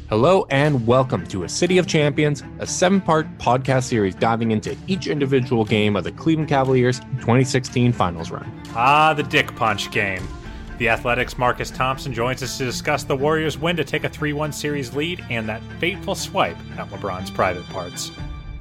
Hello and welcome to A City of Champions, a 7-part podcast series diving into each individual game of the Cleveland Cavaliers 2016 finals run. The Dick Punch game. The Athletics' Marcus Thompson joins us to discuss the Warriors' win to take a 3-1 series lead and that fateful swipe at LeBron's private parts.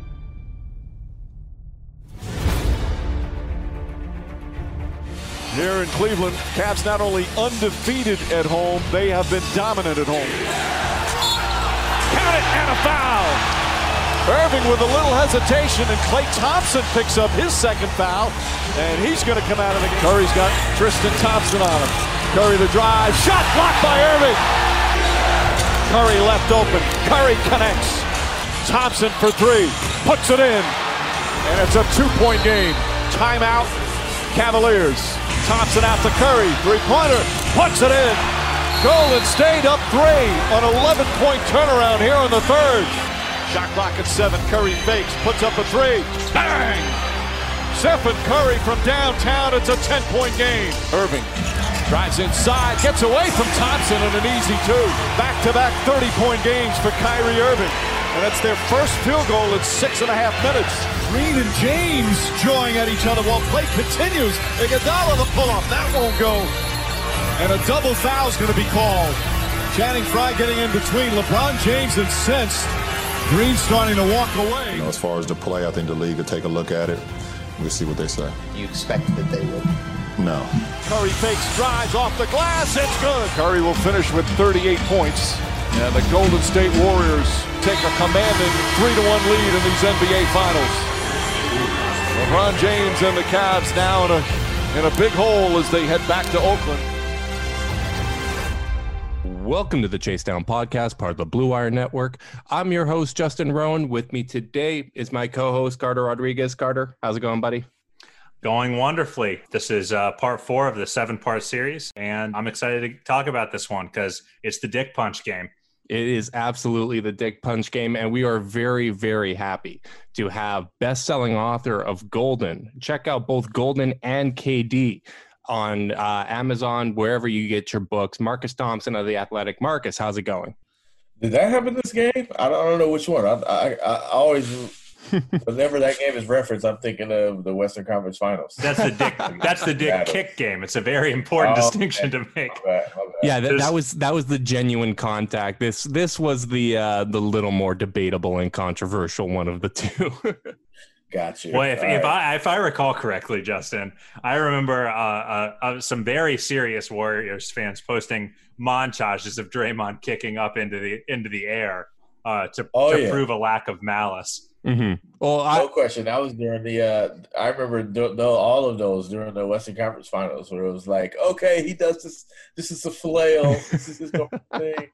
Here in Cleveland, Cavs not only undefeated at home, they have been dominant at home. Count it, and a foul. Irving with a little hesitation, and Klay Thompson picks up his second foul, and he's going to come out of the game. Curry's got Tristan Thompson on him. Curry the drive, shot blocked by Irving. Curry left open. Curry connects. Thompson for three, puts it in, and it's a 2-point game. Timeout, Cavaliers. Thompson out to Curry, three-pointer, puts it in. Golden State up 3 on an 11-point turnaround here in the third. Shot clock at 7. Curry fakes, puts up a 3. Bang! Stephen Curry from downtown. It's a 10-point game. Irving drives inside, gets away from Thompson and an easy 2. Back-to-back 30-point games for Kyrie Irving. And that's their first field goal in 6.5 minutes. Green and James jawing at each other while play continues. Iguodala the pull-up. That won't go. And a double foul is going to be called. Channing Frye getting in between. LeBron James incensed. Green starting to walk away. As far as the play, I think the league will take a look at it. We'll see what they say. You expect that they would? No. Curry fakes, drives off the glass. It's good. Curry will finish with 38 points. And the Golden State Warriors take a commanding 3-1 lead in these NBA Finals. LeBron James and the Cavs now in a big hole as they head back to Oakland. Welcome to the Chase Down Podcast, part of the Blue Wire Network. I'm your host, Justin Rowan. With me today is my co-host, Carter Rodriguez. Carter, how's it going, buddy? Going wonderfully. This is part 4 of the 7-part series, and I'm excited to talk about this one because it's the Dick Punch game. It is absolutely the Dick Punch game, and we are very, very happy to have best-selling author of Golden. Check out both Golden and KD on Amazon, wherever you get your books. Marcus Thompson of The Athletic. Marcus, how's it going? Did that happen this game? I don't know which one. I always, whenever that game is referenced, I'm thinking of the Western Conference Finals. That's the Dick Kick game. It's a very important distinction to make. My bad. Yeah, that was the genuine contact. This was the little more debatable and controversial one of the two. Gotcha. Well, if I recall correctly, Justin, I remember some very serious Warriors fans posting montages of Draymond kicking up into the air to prove a lack of malice. Mm-hmm. Well, no question. That was during the I remember all of those during the Western Conference Finals, where it was like, okay, he does this. This is a flail. This is his normal thing.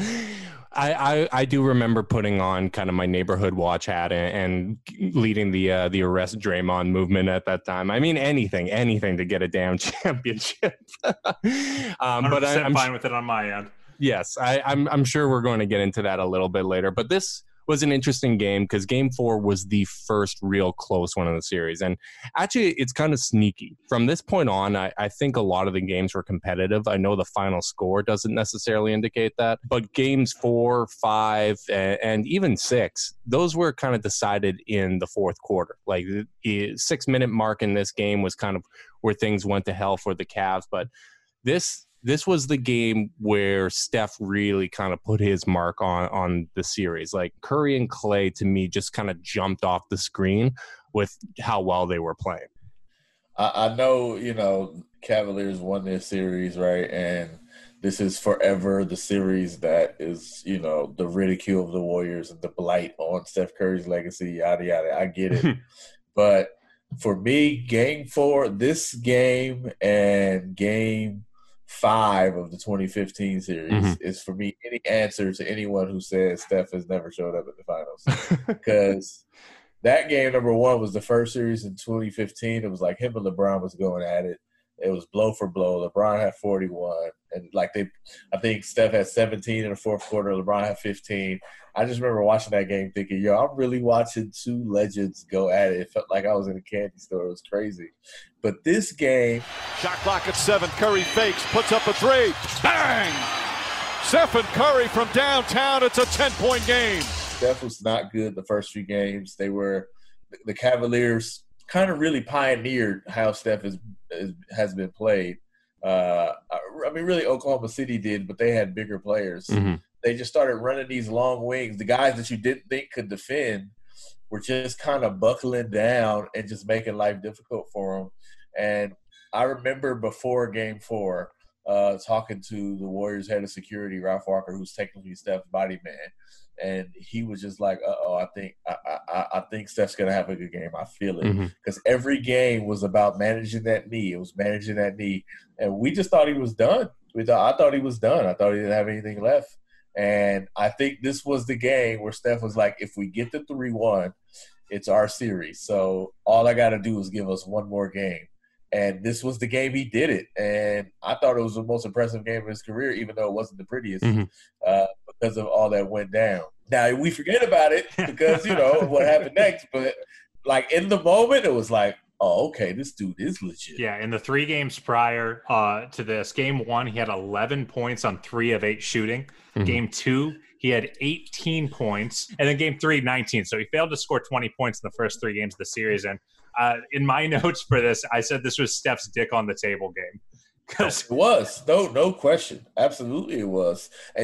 I do remember putting on kind of my neighborhood watch hat and leading the arrest Draymond movement at that time. I mean, anything to get a damn championship. But I'm fine with it on my end. Yes, I'm sure we're going to get into that a little bit later. But this was an interesting game because Game 4 was the first real close one in the series. And actually, it's kind of sneaky. From this point on, I think a lot of the games were competitive. I know the final score doesn't necessarily indicate that. But games 4, 5, and even 6, those were kind of decided in the fourth quarter. Like the 6-minute mark in this game was kind of where things went to hell for the Cavs. But this was the game where Steph really kind of put his mark on the series. Like Curry and Klay, to me, just kind of jumped off the screen with how well they were playing. I know, Cavaliers won their series, right? And this is forever the series that is, the ridicule of the Warriors and the blight on Steph Curry's legacy, yada, yada. I get it. But for me, Game 4, this game and Game 5 of the 2015 series is, for me, any answer to anyone who says Steph has never showed up at the finals. Because that game, number 1, was the first series in 2015. It was like him and LeBron was going at it. It was blow for blow. LeBron had 41. And I think Steph had 17 in the fourth quarter. LeBron had 15. I just remember watching that game thinking, I'm really watching two legends go at it. It felt like I was in a candy store. It was crazy. But this game. Shot clock at 7. Curry fakes, puts up a 3. Bang! Stephen Curry from downtown. It's a 10-point game. Steph was not good the first few games. The Cavaliers kind of really pioneered how Steph has been played. I mean, really, Oklahoma City did, but they had bigger players. Mm-hmm. They just started running these long wings. The guys that you didn't think could defend were just kind of buckling down and just making life difficult for them. And I remember before Game 4 talking to the Warriors head of security, Ralph Walker, who's technically Steph's body man. And he was just like, I think Steph's going to have a good game. I feel it. Because every game was about managing that knee. It was managing that knee. And we just thought he was done. I thought he was done. I thought he didn't have anything left. And I think this was the game where Steph was like, if we get the 3-1, it's our series. So all I got to do is give us one more game. And this was the game he did it. And I thought it was the most impressive game of his career, even though it wasn't the prettiest, because of all that went down. Now, we forget about it because, what happened next. But, like, in the moment, it was like, oh, okay, this dude is legit. Yeah, in the 3 games prior to this, Game 1, he had 11 points on 3 of 8 shooting. Game 2, he had 18 points. And then Game 3, 19. So he failed to score 20 points in the first 3 games of the series. And in my notes for this, I said this was Steph's dick on the table game. It was. No question. Absolutely it was. And,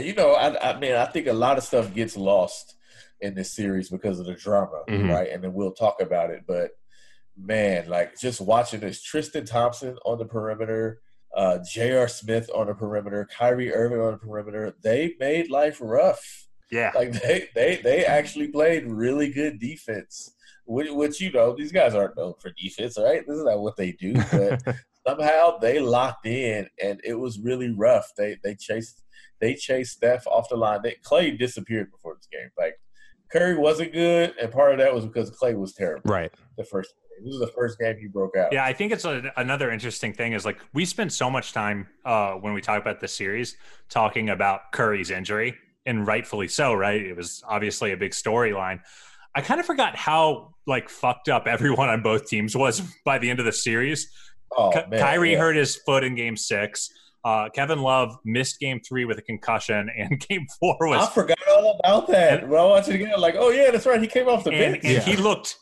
I think a lot of stuff gets lost in this series because of the drama, right? And then we'll talk about it. But, man, like, just watching this, Tristan Thompson on the perimeter, J.R. Smith on the perimeter, Kyrie Irving on the perimeter, they made life rough. Yeah. Like, they actually played really good defense, which these guys aren't known for defense, right? This is not what they do. But somehow they locked in, and it was really rough. They chased Steph off the line. Clay disappeared before this game. Like, Curry wasn't good, and part of that was because Clay was terrible. Right. The first game. This was the first game he broke out. Yeah, I think it's another interesting thing is, like, we spend so much time when we talk about the series talking about Curry's injury, and rightfully so, right? It was obviously a big storyline. I kind of forgot how, like, fucked up everyone on both teams was by the end of the series. Oh, man, Kyrie hurt his foot in Game 6. Kevin Love missed Game 3 with a concussion, and Game 4 was. I forgot all about that. When I watched it again, I'm like, oh yeah, that's right. He came off the bench, and he looked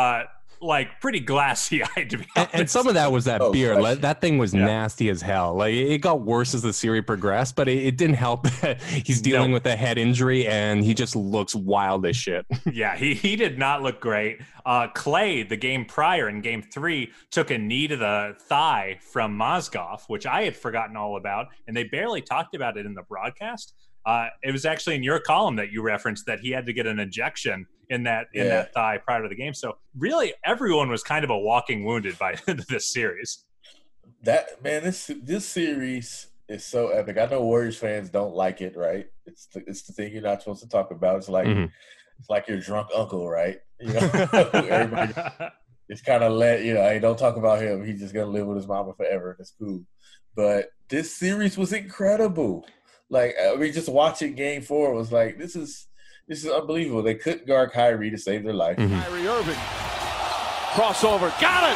like pretty glassy-eyed, to be honest. And some of that was that beard. Fresh. That thing was nasty as hell. Like, it got worse as the series progressed, but it didn't help that he's dealing with a head injury and he just looks wild as shit. Yeah, he did not look great. Clay, the game prior in Game 3, took a knee to the thigh from Mozgov, which I had forgotten all about, and they barely talked about it in the broadcast. It was actually in your column that you referenced that he had to get an injection in that thigh prior to the game. So really, everyone was kind of a walking wounded by the end of this series. This series is so epic. I know Warriors fans don't like it, right? It's the thing you're not supposed to talk about. It's like it's like your drunk uncle, right? Everybody just kind of hey, don't talk about him. He's just gonna live with his mama forever. That's cool. But this series was incredible. Like, I mean, just watching Game 4 was like, this is unbelievable. They couldn't guard Kyrie to save their life. Kyrie Irving, crossover, got it!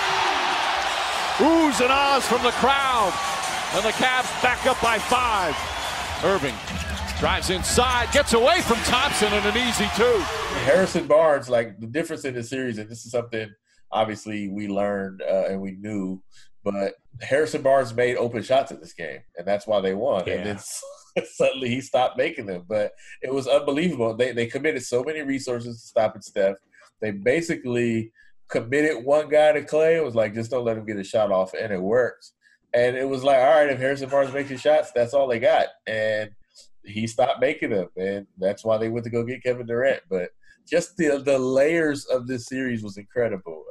Oohs and ahs from the crowd, and the Cavs back up by 5. Irving drives inside, gets away from Thompson, and an easy 2. Harrison Barnes, like, the difference in the series, and this is something obviously we learned and we knew, but Harrison Barnes made open shots in this game, and that's why they won. Yeah. And then suddenly he stopped making them. But it was unbelievable. They committed so many resources to stopping Steph. They basically committed one guy to Clay. It was like, just don't let him get a shot off, and it worked. And it was like, all right, if Harrison Barnes makes his shots, that's all they got. And he stopped making them, and that's why they went to go get Kevin Durant. But just the layers of this series was incredible.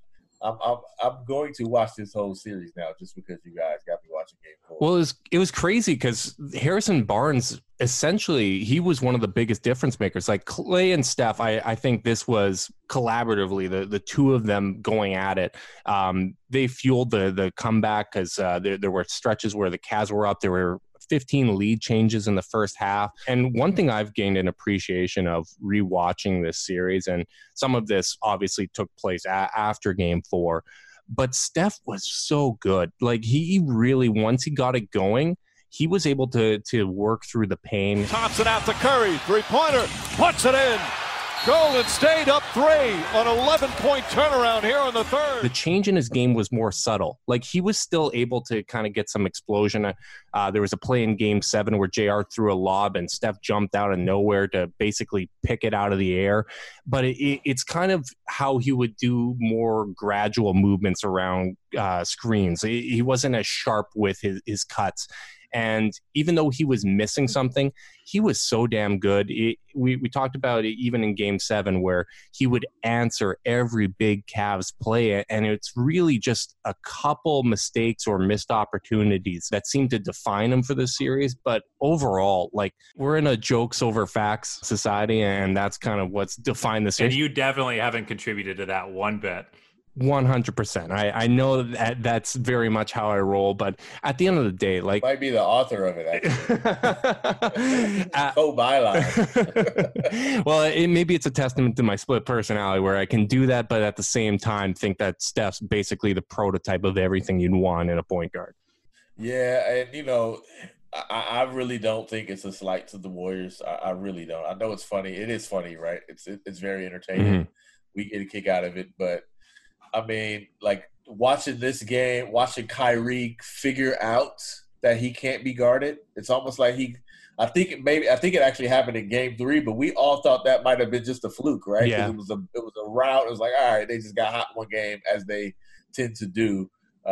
I'm going to watch this whole series now just because you guys got me watching Game 4. Well, it was crazy because Harrison Barnes, essentially, he was one of the biggest difference makers. Like Clay and Steph, I think this was collaboratively the two of them going at it. They fueled the comeback because there were stretches where the Cavs were up. There were 15 lead changes in the first half. And one thing I've gained an appreciation of rewatching this series, and some of this obviously took place after Game 4, but Steph was so good. Like, he really, once he got it going, he was able to work through the pain. Thompson out to Curry, three-pointer, puts it in. Golden State up 3 on 11-point turnaround here on the third. The change in his game was more subtle. Like, he was still able to kind of get some explosion. There was a play in Game 7 where JR threw a lob and Steph jumped out of nowhere to basically pick it out of the air. But it's kind of how he would do more gradual movements around screens. He wasn't as sharp with his cuts. And even though he was missing something, he was so damn good. We talked about it even in Game 7 where he would answer every big Cavs play. And it's really just a couple mistakes or missed opportunities that seem to define him for this series. But overall, like, we're in a jokes over facts society, and that's kind of what's defined this series. And you definitely haven't contributed to that one bit. 100%. I know that that's very much how I roll, but at the end of the day, like, might be the author of it, actually. Co-byline. Well, maybe it's a testament to my split personality where I can do that, but at the same time think that Steph's basically the prototype of everything you'd want in a point guard. Yeah, and I really don't think it's a slight to the Warriors. I really don't. I know it's funny. It is funny, right? It's very entertaining. Mm-hmm. We get a kick out of it, but I mean, like, watching this game, watching Kyrie figure out that he can't be guarded. It's almost like I think it actually happened in Game 3, but we all thought that might have been just a fluke, right? Yeah. It was a rout. It was like, all right, they just got hot one game, as they tend to do.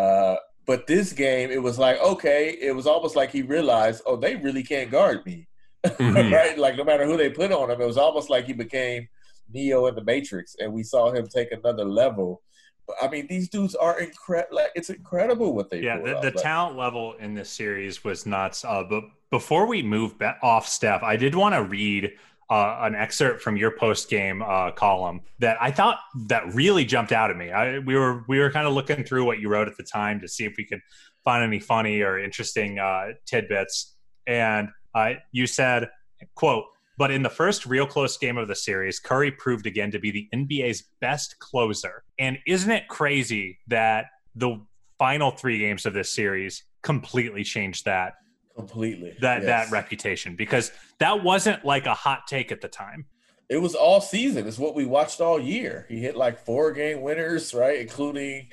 But this game, it was like, okay, it was almost like he realized, oh, they really can't guard me, mm-hmm. Right? Like, no matter who they put on him, it was almost like he became Neo in the Matrix, and we saw him take another level. I mean, these dudes are incredible. Like, it's incredible what they do. Yeah, the talent level in this series was nuts. But before we move off Steph, I did want to read an excerpt from your post-game column that I thought that really jumped out at me. We were kind of looking through what you wrote at the time to see if we could find any funny or interesting tidbits. And you said, quote, "But in the first real close game of the series, Curry proved again to be the NBA's best closer." And isn't it crazy that the final 3 games of this series completely changed that? Completely. That reputation, because that wasn't like a hot take at the time. It was all season. It's what we watched all year. He hit like 4-game winners, right, including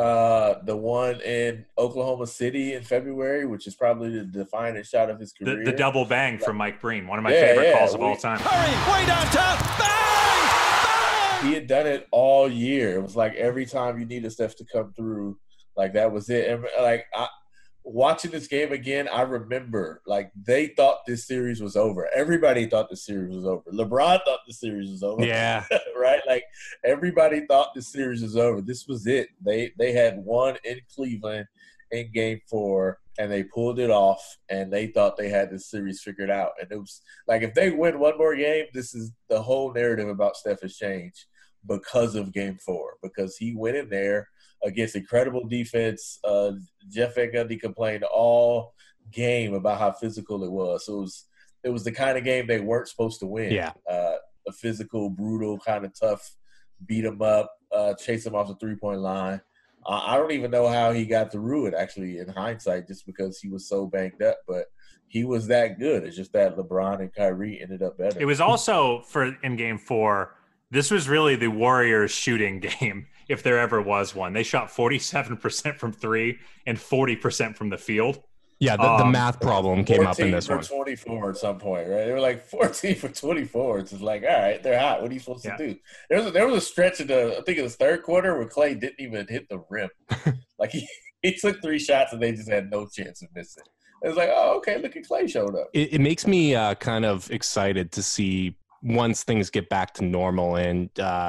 the one in Oklahoma City in February, which is probably the defining shot of his career. The double bang from Mike Breen, one of my favorite calls of all time. Curry, way downtown, bang! Bang! He had done it all year. It was like every time you needed Steph to come through, like, that was it. And like, watching this game again, I remember, like, they thought this series was over. Everybody thought the series was over. LeBron thought the series was over. Yeah. Right? Like, everybody thought the series was over. This was it. They had won in Cleveland in Game 4, and they pulled it off, and they thought they had this series figured out. And it was like, if they win one more game, this is the whole narrative about Steph has changed because of Game 4, because he went in there against incredible defense. Jeff Van Gundy complained all game about how physical it was. So it was the kind of game they weren't supposed to win. Yeah. A physical, brutal, kind of tough, beat him up, chase him off the three-point line. I don't even know how he got through it, actually, in hindsight, just because he was so banged up. But he was that good. It's just that LeBron and Kyrie ended up better. It was also, in Game 4, this was really the Warriors' shooting game, if there ever was one. They shot 47% from 3 and 40% from the field. Yeah, the math problem came up in this one. 24 at some point, right? They were like 14 for 24. It's just like, all right, they're hot. What are you supposed to do? There was a stretch in I think it was third quarter where Klay didn't even hit the rim. Like, he took 3 shots and they just had no chance of missing. It was like, oh, okay, look at Klay showed up. It makes me kind of excited to see once things get back to normal and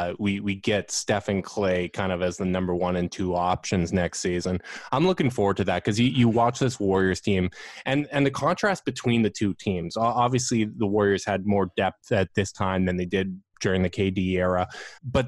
we get Steph and Klay kind of as the number 1 and 2 options next season. I'm looking forward to that because you watch this Warriors team and the contrast between the two teams. Obviously, the Warriors had more depth at this time than they did during the KD era, but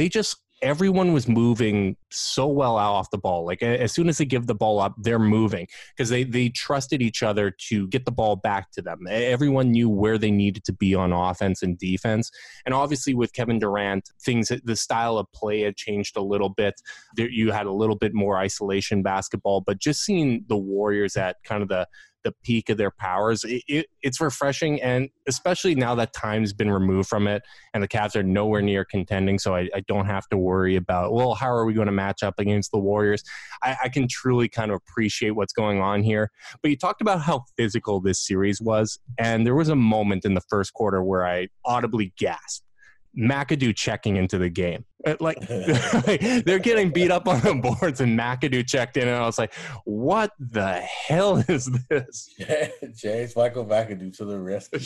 everyone was moving so well out off the ball. Like, as soon as they give the ball up, they're moving because they trusted each other to get the ball back to them. Everyone knew where they needed to be on offense and defense. And obviously with Kevin Durant, the style of play had changed a little bit. You had a little bit more isolation basketball, but just seeing the Warriors at kind of the the peak of their powers. It's refreshing, and especially now that time's been removed from it and the Cavs are nowhere near contending, so I don't have to worry about, well, how are we going to match up against the Warriors? I can truly kind of appreciate what's going on here. But you talked about how physical this series was, and there was a moment in the first quarter where I audibly gasped. McAdoo checking into the game. Like they're getting beat up on the boards and McAdoo checked in, and I was like, what the hell is this? James Michael McAdoo to the rescue.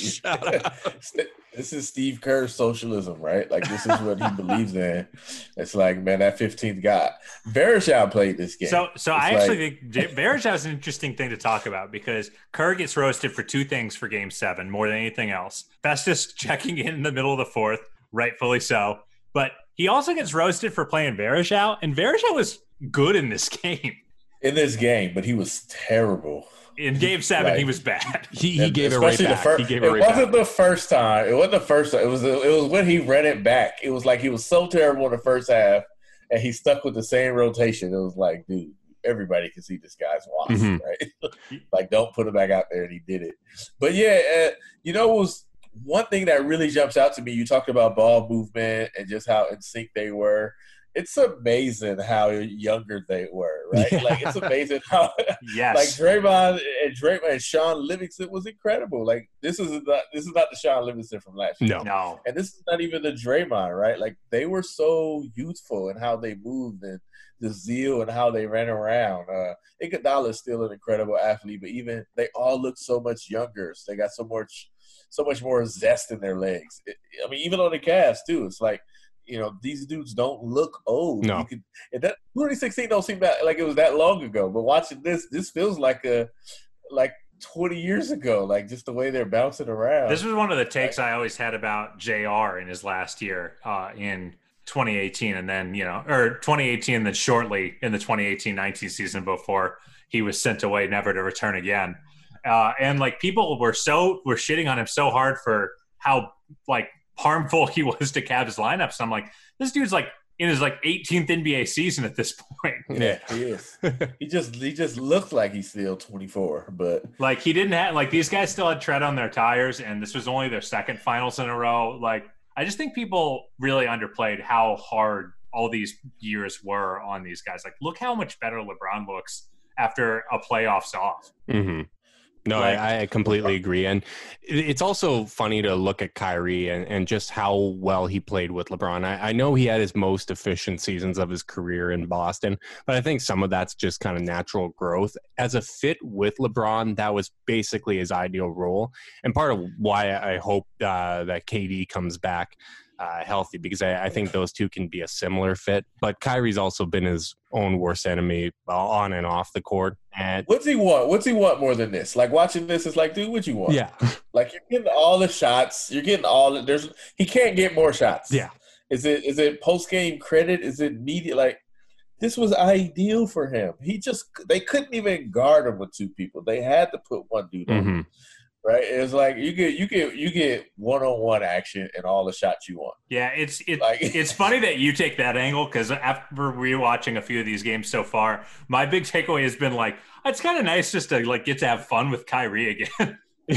This is Steve Kerr's socialism, right? Like, this is what he believes in. It's like, man, that 15th guy. Varejao played this game. So I actually think Varejao is an interesting thing to talk about because Kerr gets roasted for two things for Game 7 more than anything else. Festus checking in the middle of the fourth, rightfully so. But he also gets roasted for playing Varejao, and Varejao was good in this game. In this game, but he was terrible. In Game 7, he was bad. He gave it right back. It wasn't the first time. It wasn't the first time. It was when he ran it back. It was like he was so terrible in the first half, and he stuck with the same rotation. It was like, dude, everybody can see this guy's wasp, right? Like, don't put him back out there, and he did it. But, yeah, it was one thing that really jumps out to me. You talked about ball movement and just how in sync they were. It's amazing how younger they were, right? Yeah. Like, it's amazing how like Draymond and Sean Livingston was incredible. Like, this is not the Sean Livingston from last year. No. And this is not even the Draymond, right? Like, they were so youthful in how they moved and the zeal and how they ran around. Iguodala is still an incredible athlete, but even they all look so much younger. So they got so much more zest in their legs. I mean, even on the Cavs too. It's like, these dudes don't look old. No. 2016 don't seem that like it was that long ago. But watching this feels like 20 years ago, like just the way they're bouncing around. This was one of the takes I always had about JR in his last year in 2018, and then, or 2018, and then shortly in the 2018-19 season before he was sent away, never to return again. And like people were shitting on him so hard for how like harmful he was to Cavs lineups. I'm like, this dude's like in his like 18th NBA season at this point. Yeah, he is. he just looked like he's still 24, but like he didn't have like these guys still had tread on their tires, and this was only their second finals in a row. Like, I just think people really underplayed how hard all these years were on these guys. Like, look how much better LeBron looks after a playoffs off. Mm-hmm. No, I completely agree. And it's also funny to look at Kyrie and just how well he played with LeBron. I know he had his most efficient seasons of his career in Boston, but I think some of that's just kind of natural growth. As a fit with LeBron, that was basically his ideal role. And part of why I hope that KD comes back healthy, because I think those two can be a similar fit. But Kyrie's also been his own worst enemy on and off the court. And what's he want? What's he want more than this? Like, watching this is like, dude, what you want? Yeah. Like, you're getting all the shots. You're getting all the – he can't get more shots. Yeah. Is it post-game credit? Is it media? Like, this was ideal for him. They couldn't even guard him with two people. They had to put one dude on him. Right, it's like you get one-on-one action and all the shots you want. Yeah, it's funny that you take that angle, because after rewatching a few of these games so far, my big takeaway has been like, it's kind of nice just to like get to have fun with Kyrie again.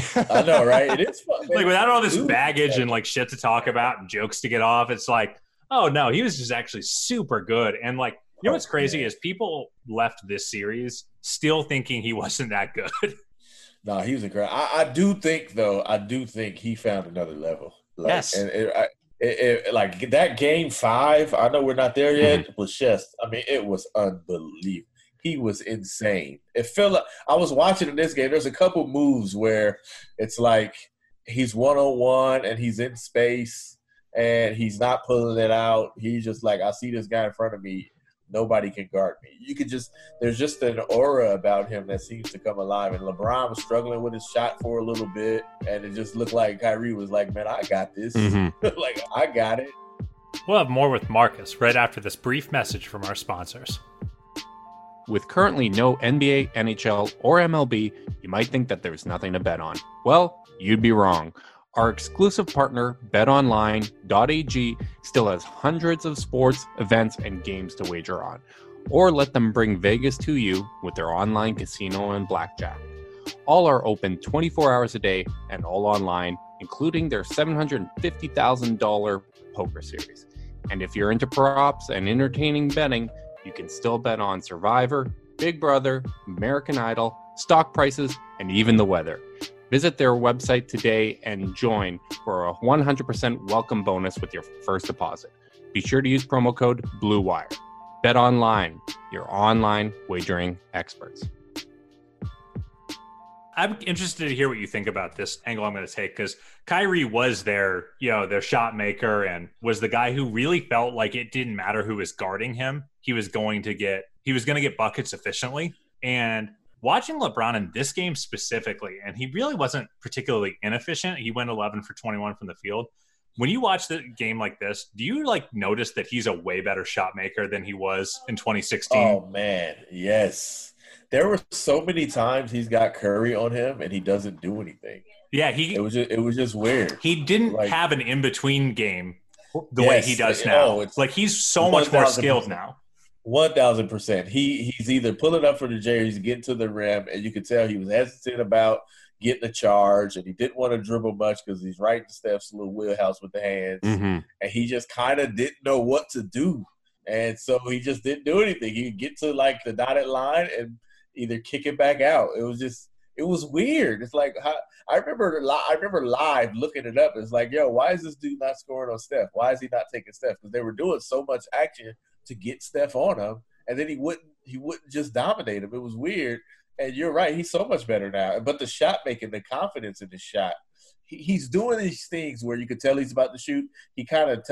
I know, right? It is fun, like without all this baggage and like shit to talk about and jokes to get off. It's like, oh no, he was just actually super good. And like, you know what's crazy is people left this series still thinking he wasn't that good. No, he was incredible. I do think he found another level. Like, yes. And like that Game 5, I know we're not there yet, was just, I mean, it was unbelievable. He was insane. It felt like I was watching in this game. There's a couple moves where it's like he's one-on-one and he's in space and he's not pulling it out. He's just like, I see this guy in front of me. Nobody can guard me. There's just an aura about him that seems to come alive. And LeBron was struggling with his shot for a little bit, and it just looked like Kyrie was like, man, I got this. Like, I got it. We'll have more with Marcus right after this brief message from our sponsors. With currently no NBA, NHL, or MLB, you might think that there's nothing to bet on. Well, you'd be wrong. Our exclusive partner, BetOnline.ag, still has hundreds of sports, events, and games to wager on. Or let them bring Vegas to you with their online casino and blackjack. All are open 24 hours a day and all online, including their $750,000 poker series. And if you're into props and entertaining betting, you can still bet on Survivor, Big Brother, American Idol, stock prices, and even the weather. Visit their website today and join for a 100% welcome bonus with your first deposit. Be sure to use promo code BLUEWIRE. Bet Online, your online wagering experts. I'm interested to hear what you think about this angle I'm going to take, because Kyrie was their shot maker and was the guy who really felt like it didn't matter who was guarding him. He was going to get buckets efficiently. And watching LeBron in this game specifically, and he really wasn't particularly inefficient. He went 11 for 21 from the field. When you watch the game like this, do you notice that he's a way better shot maker than he was in 2016? Oh man, yes. There were so many times he's got Curry on him and he doesn't do anything. Yeah, it was just weird. He didn't have an in-between game the way he does now. He's so much more skilled now. 1,000%. He's either pulling up for the J or he's getting to the rim, and you could tell he was hesitant about getting a charge, and he didn't want to dribble much because he's right in Steph's little wheelhouse with the hands, and he just kind of didn't know what to do, and so he just didn't do anything. He'd get to the dotted line and either kick it back out. It was weird. It's like I remember live looking it up. It's like, yo, why is this dude not scoring on Steph? Why is he not taking Steph? Because they were doing so much action to get Steph on him, and then he wouldn't just dominate him. It was weird. And you're right, he's so much better now. But the shot making, the confidence in the shot, he's doing these things where you could tell he's about to shoot. He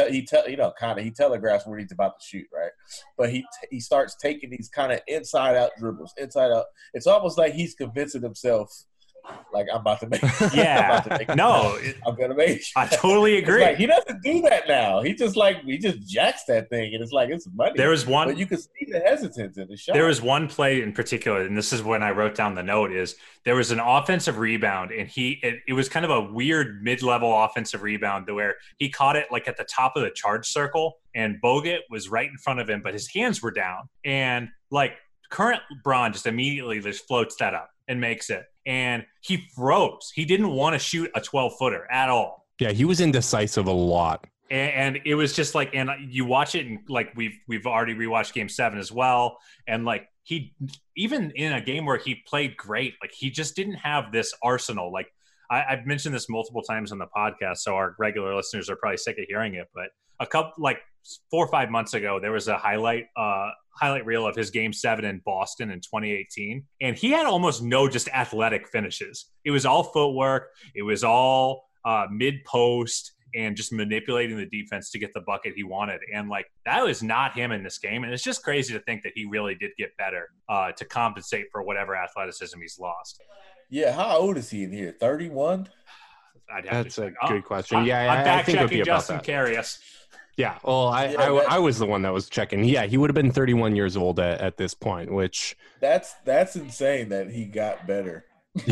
he telegraphs where he's about to shoot, right? But he starts taking these kind of inside out dribbles, inside out. It's almost like he's convincing himself, like, I'm about to make. Yeah, I'm gonna make. I totally agree. He doesn't do that now. He just jacks that thing, and it's money. There was one, but you can see the hesitance in the shot. There was one play in particular, and this is when I wrote down the note. Is there was an offensive rebound, and it was kind of a weird mid-level offensive rebound where he caught it at the top of the charge circle, and Bogut was right in front of him, but his hands were down, and current LeBron just immediately just floats that up and makes it. And he froze. He didn't want to shoot a 12-footer at all. Yeah, he was indecisive a lot. And it was just and you watch it, and we've already rewatched Game 7 as well. And he, even in a game where he played great, he just didn't have this arsenal. I've mentioned this multiple times on the podcast, so our regular listeners are probably sick of hearing it. But a couple 4 or 5 months ago, there was a highlight reel of his Game 7 in Boston in 2018, and he had almost no just athletic finishes. It was all footwork. It was all mid post and just manipulating the defense to get the bucket he wanted. And that was not him in this game. And it's just crazy to think that he really did get better to compensate for whatever athleticism he's lost. Yeah, how old is he in here? 31? That's a good question. I'm I think it would be about Justin that. Carius. Yeah, well, I was the one that was checking. Yeah, he would have been 31 years old at this point, which that's insane that he got better.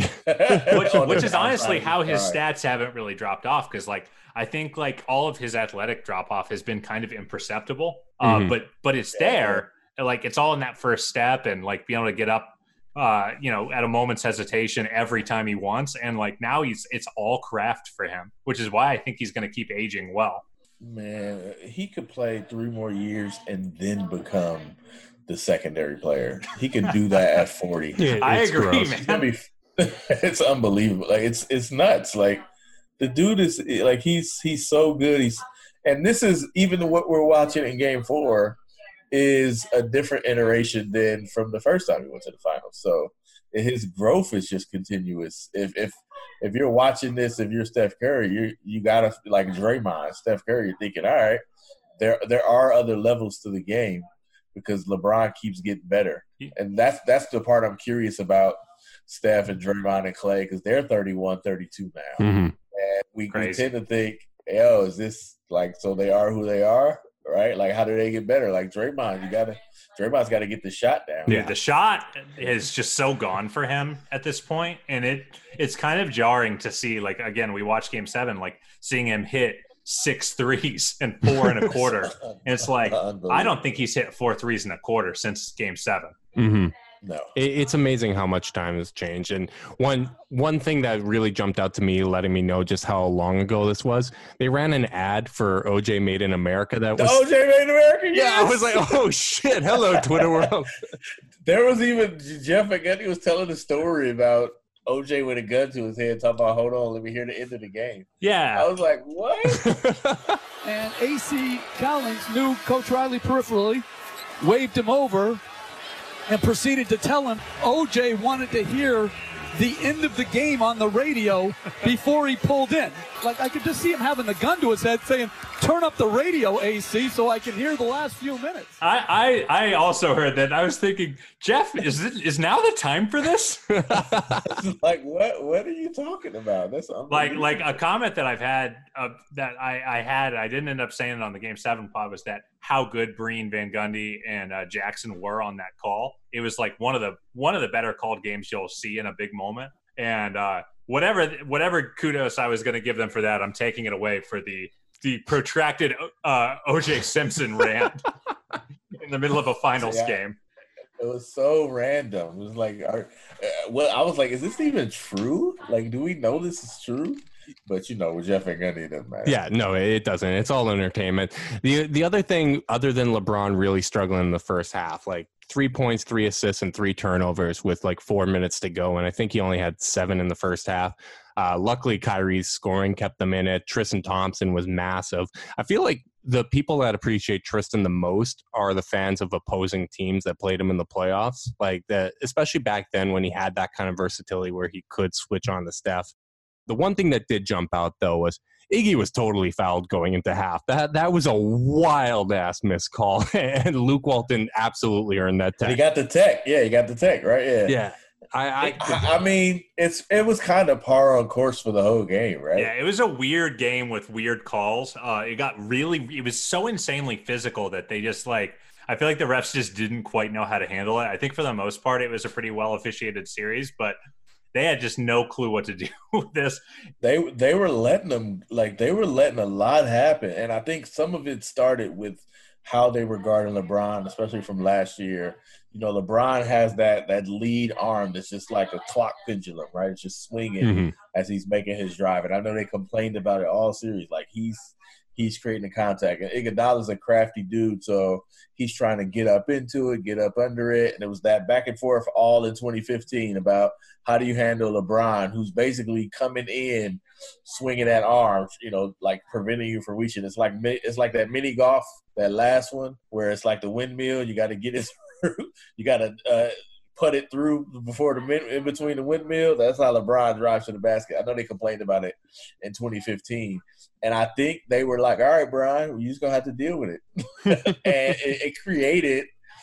which is honestly how his stats haven't really dropped off, because I think all of his athletic drop off has been kind of imperceptible. But it's there. It's all in that first step and being able to get up at a moment's hesitation every time he wants. And now it's all craft for him, which is why I think he's going to keep aging well. Man, he could play 3 more years and then become the secondary player. He could do that at 40. Yeah, I agree, man. It's unbelievable. It's nuts. The dude is he's so good. And this is even what we're watching in Game 4 is a different iteration than from the first time he went to the finals. So his growth is just continuous. If you're watching this, if you're Steph Curry, you gotta Draymond, Steph Curry, you're thinking, all right, there are other levels to the game because LeBron keeps getting better. And that's the part I'm curious about Steph and Draymond and Clay, because they're 31, 32 now. And we tend to think, is this so they are who they are? Right? How do they get better? Draymond's got to get the shot down. Yeah, the shot is just so gone for him at this point, and it's kind of jarring to see. Again, we watched Game 7, seeing him hit 6 threes and 4 and a quarter, and it's I don't think he's hit 4 threes in a quarter since Game 7. No. It's amazing how much time has changed. And one thing that really jumped out to me, letting me know just how long ago this was, they ran an ad for OJ Made in America. That was OJ Made in America. Yes! Yeah, I was like, oh shit! Hello, Twitter world. There was even Jeff McGunney was telling a story about OJ with a gun to his head, talking about, hold on, let me hear the end of the game. Yeah. I was like, what? And A.C. Collins knew Coach Riley peripherally, waved him over, and proceeded to tell him OJ wanted to hear the end of the game on the radio before he pulled in. Like, I could just see him having the gun to his head saying, turn up the radio, AC, so I can hear the last few minutes. I also heard that. I was thinking, Jeff, is now the time for this? Like, what are you talking about? That's like a comment that I've had that I didn't end up saying it on the Game 7 pod, was that how good Breen, Van Gundy, and Jackson were on that call. It was like one of the better called games you'll see in a big moment. And whatever kudos I was going to give them for that, I'm taking it away for the protracted O.J. Simpson rant in the middle of a finals game. It was so random. It was like, I was like, is this even true? Like, do we know this is true? But, with Jeff Van Gundy, it doesn't matter. Yeah, no, it doesn't. It's all entertainment. The other thing, other than LeBron really struggling in the first half, like 3 points, 3 assists, and 3 turnovers with like 4 minutes to go. And I think he only had 7 in the first half. Luckily, Kyrie's scoring kept them in it. Tristan Thompson was massive. I feel like the people that appreciate Tristan the most are the fans of opposing teams that played him in the playoffs. Like especially back then when he had that kind of versatility where he could switch on to Steph. The one thing that did jump out, though, was Iggy was totally fouled going into half. That was a wild-ass missed call, and Luke Walton absolutely earned that tech. He got the tech. Yeah, he got the tech, right? Yeah. Yeah. I mean, it was kind of par on course for the whole game, right? Yeah, it was a weird game with weird calls. It was so insanely physical that they just I feel like the refs just didn't quite know how to handle it. I think for the most part, it was a pretty well officiated series, but they had just no clue what to do with this. They were letting a lot happen, and I think some of it started with how they were guarding LeBron, especially from last year. LeBron has that lead arm that's just like a clock pendulum, right? It's just swinging as he's making his drive. And I know they complained about it all series. Like, he's creating the contact. And Iguodala's a crafty dude, so he's trying to get up into it, get up under it. And it was that back and forth all in 2015 about how do you handle LeBron, who's basically coming in, swinging that arm, like preventing you from reaching. It's like that mini golf, that last one, where it's like the windmill. You got to get it through. You got to put it through before in between the windmill. That's how LeBron drives to the basket. I know they complained about it in 2015. And I think they were like, all right, Brian, you're just going to have to deal with it. And it created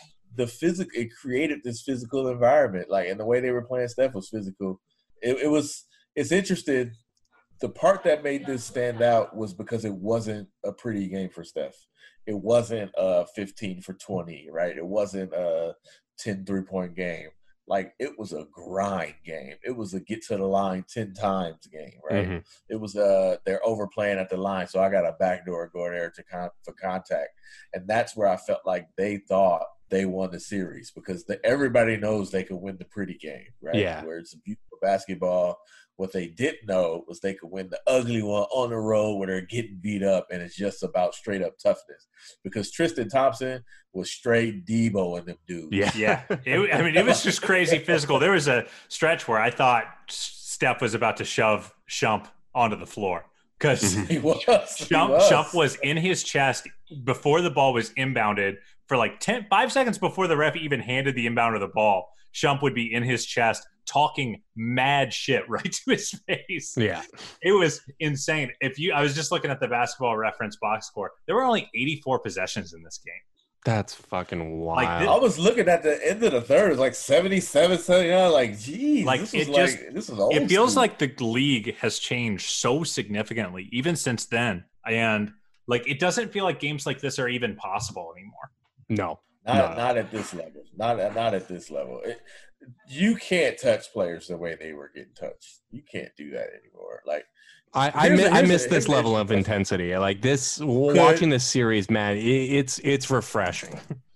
this physical environment. Like, and the way they were playing Steph was physical. It's interesting. The part that made this stand out was because it wasn't a pretty game for Steph. It wasn't a 15 for 20, right? It wasn't a 10 3-point game. Like, it was a grind game. It was a get to the line 10 times game, right? Mm-hmm. It was they're overplaying at the line, so I got a backdoor go there for contact. And that's where I felt like they thought they won the series because everybody knows they can win the pretty game, right? Yeah. Where it's a beautiful basketball. What they didn't know was they could win the ugly one on the road where they're getting beat up and it's just about straight up toughness. Because Tristan Thompson was straight Debo in them dudes. Yeah. It was just crazy physical. There was a stretch where I thought Steph was about to shove Shump onto the floor because Shump was in his chest before the ball was inbounded for like 5 seconds before the ref even handed the inbound of the ball. Shump would be in his chest talking mad shit right to his face. Yeah. It was insane. I was just looking at the basketball reference box score. There were only 84 possessions in this game. That's fucking wild. I was looking at the end of the third. It was like 77, 79. Like, geez, this is old. It feels like the league has changed so significantly even since then. And it doesn't feel like games like this are even possible anymore. No. Not at this level. Not at this level. You can't touch players the way they were getting touched. You can't do that anymore. Like, I miss this level of intensity. Like this, watching this series, man, it's refreshing.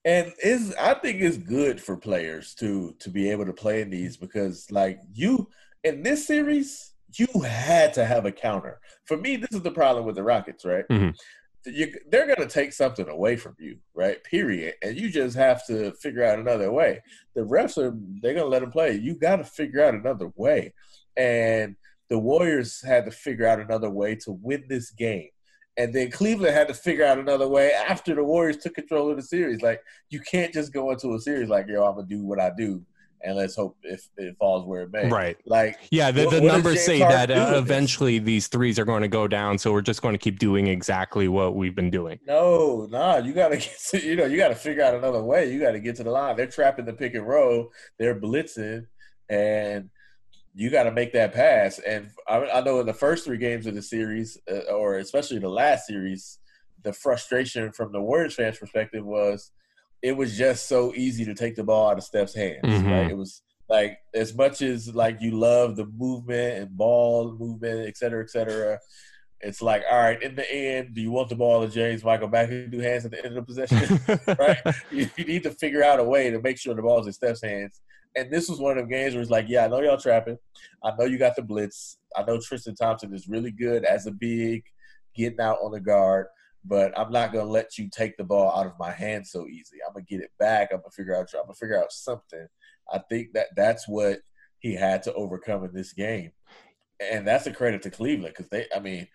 And I think it's good for players to be able to play in these because, like, you in this series, you had to have a counter. For me, this is the problem with the Rockets, right? Mm-hmm. They're going to take something away from you, right? Period. And you just have to figure out another way. The refs they're going to let them play. You got to figure out another way. And the Warriors had to figure out another way to win this game. And then Cleveland had to figure out another way after the Warriors took control of the series. Like, you can't just go into a series like, yo, I'm going to do what I do, and let's hope if it falls where it may. Right. Like, yeah, the numbers say that eventually these threes are going to go down, so we're just going to keep doing exactly what we've been doing. No, you got to get to, you got to figure out another way. You got to get to the line. They're trapping the pick and roll. They're blitzing, and you got to make that pass. And I know in the first 3 games of the series, or especially the last series, the frustration from the Warriors fans' perspective was it was just so easy to take the ball out of Steph's hands. Mm-hmm. Right? It was like, as much as like you love the movement and ball movement, et cetera, it's like, all right, in the end, do you want the ball to James Michael McAdoo hands at the end of the possession? Right? You need to figure out a way to make sure the ball's in Steph's hands. And this was one of the games where it's like, yeah, I know y'all trapping. I know you got the blitz. I know Tristan Thompson is really good as a big, getting out on the guard. But I'm not gonna let you take the ball out of my hands so easy. I'm gonna get it back. I'm gonna figure out something. I think that's what he had to overcome in this game, and that's a credit to Cleveland because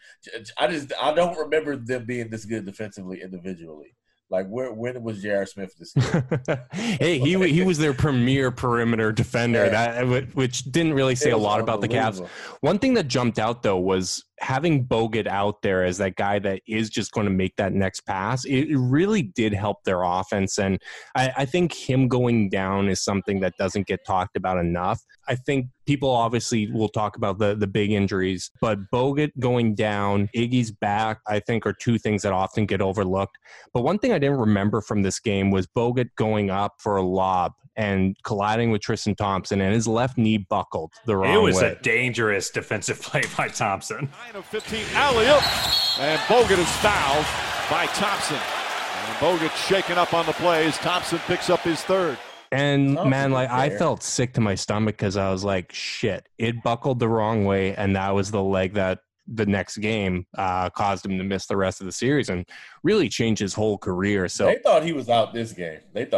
I don't remember them being this good defensively individually. Like, when was J.R. Smith this good? Hey, he was their premier perimeter defender, which didn't really say a lot about the Cavs. One thing that jumped out, though, was having Bogut out there as that guy that is just going to make that next pass. It really did help their offense, and I think him going down is something that doesn't get talked about enough. I think people obviously will talk about the big injuries, but Bogut going down, Iggy's back, I think are 2 things that often get overlooked. But one thing I didn't remember from this game was Bogut going up for a lob and colliding with Tristan Thompson, and his left knee buckled the wrong way. It was a dangerous defensive play by Thompson. 9 of 15, alley-oop, and Bogut is fouled by Thompson. And Bogut shaken up on the plays. Thompson picks up his 3rd. And man, like, I felt sick to my stomach because I was like, shit, it buckled the wrong way, and that was the leg that the next game caused him to miss the rest of the series and really changed his whole career. So they thought he was out this game.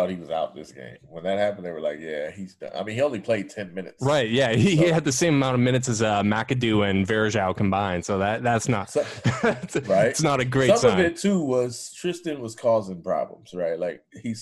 When that happened, they were like, yeah, he's done. I mean, he only played 10 minutes. Right, yeah. He had the same amount of minutes as McAdoo and Verjao combined, so that's not right. It's not a great sign. Some of it, too, was Tristan was causing problems, right? Like,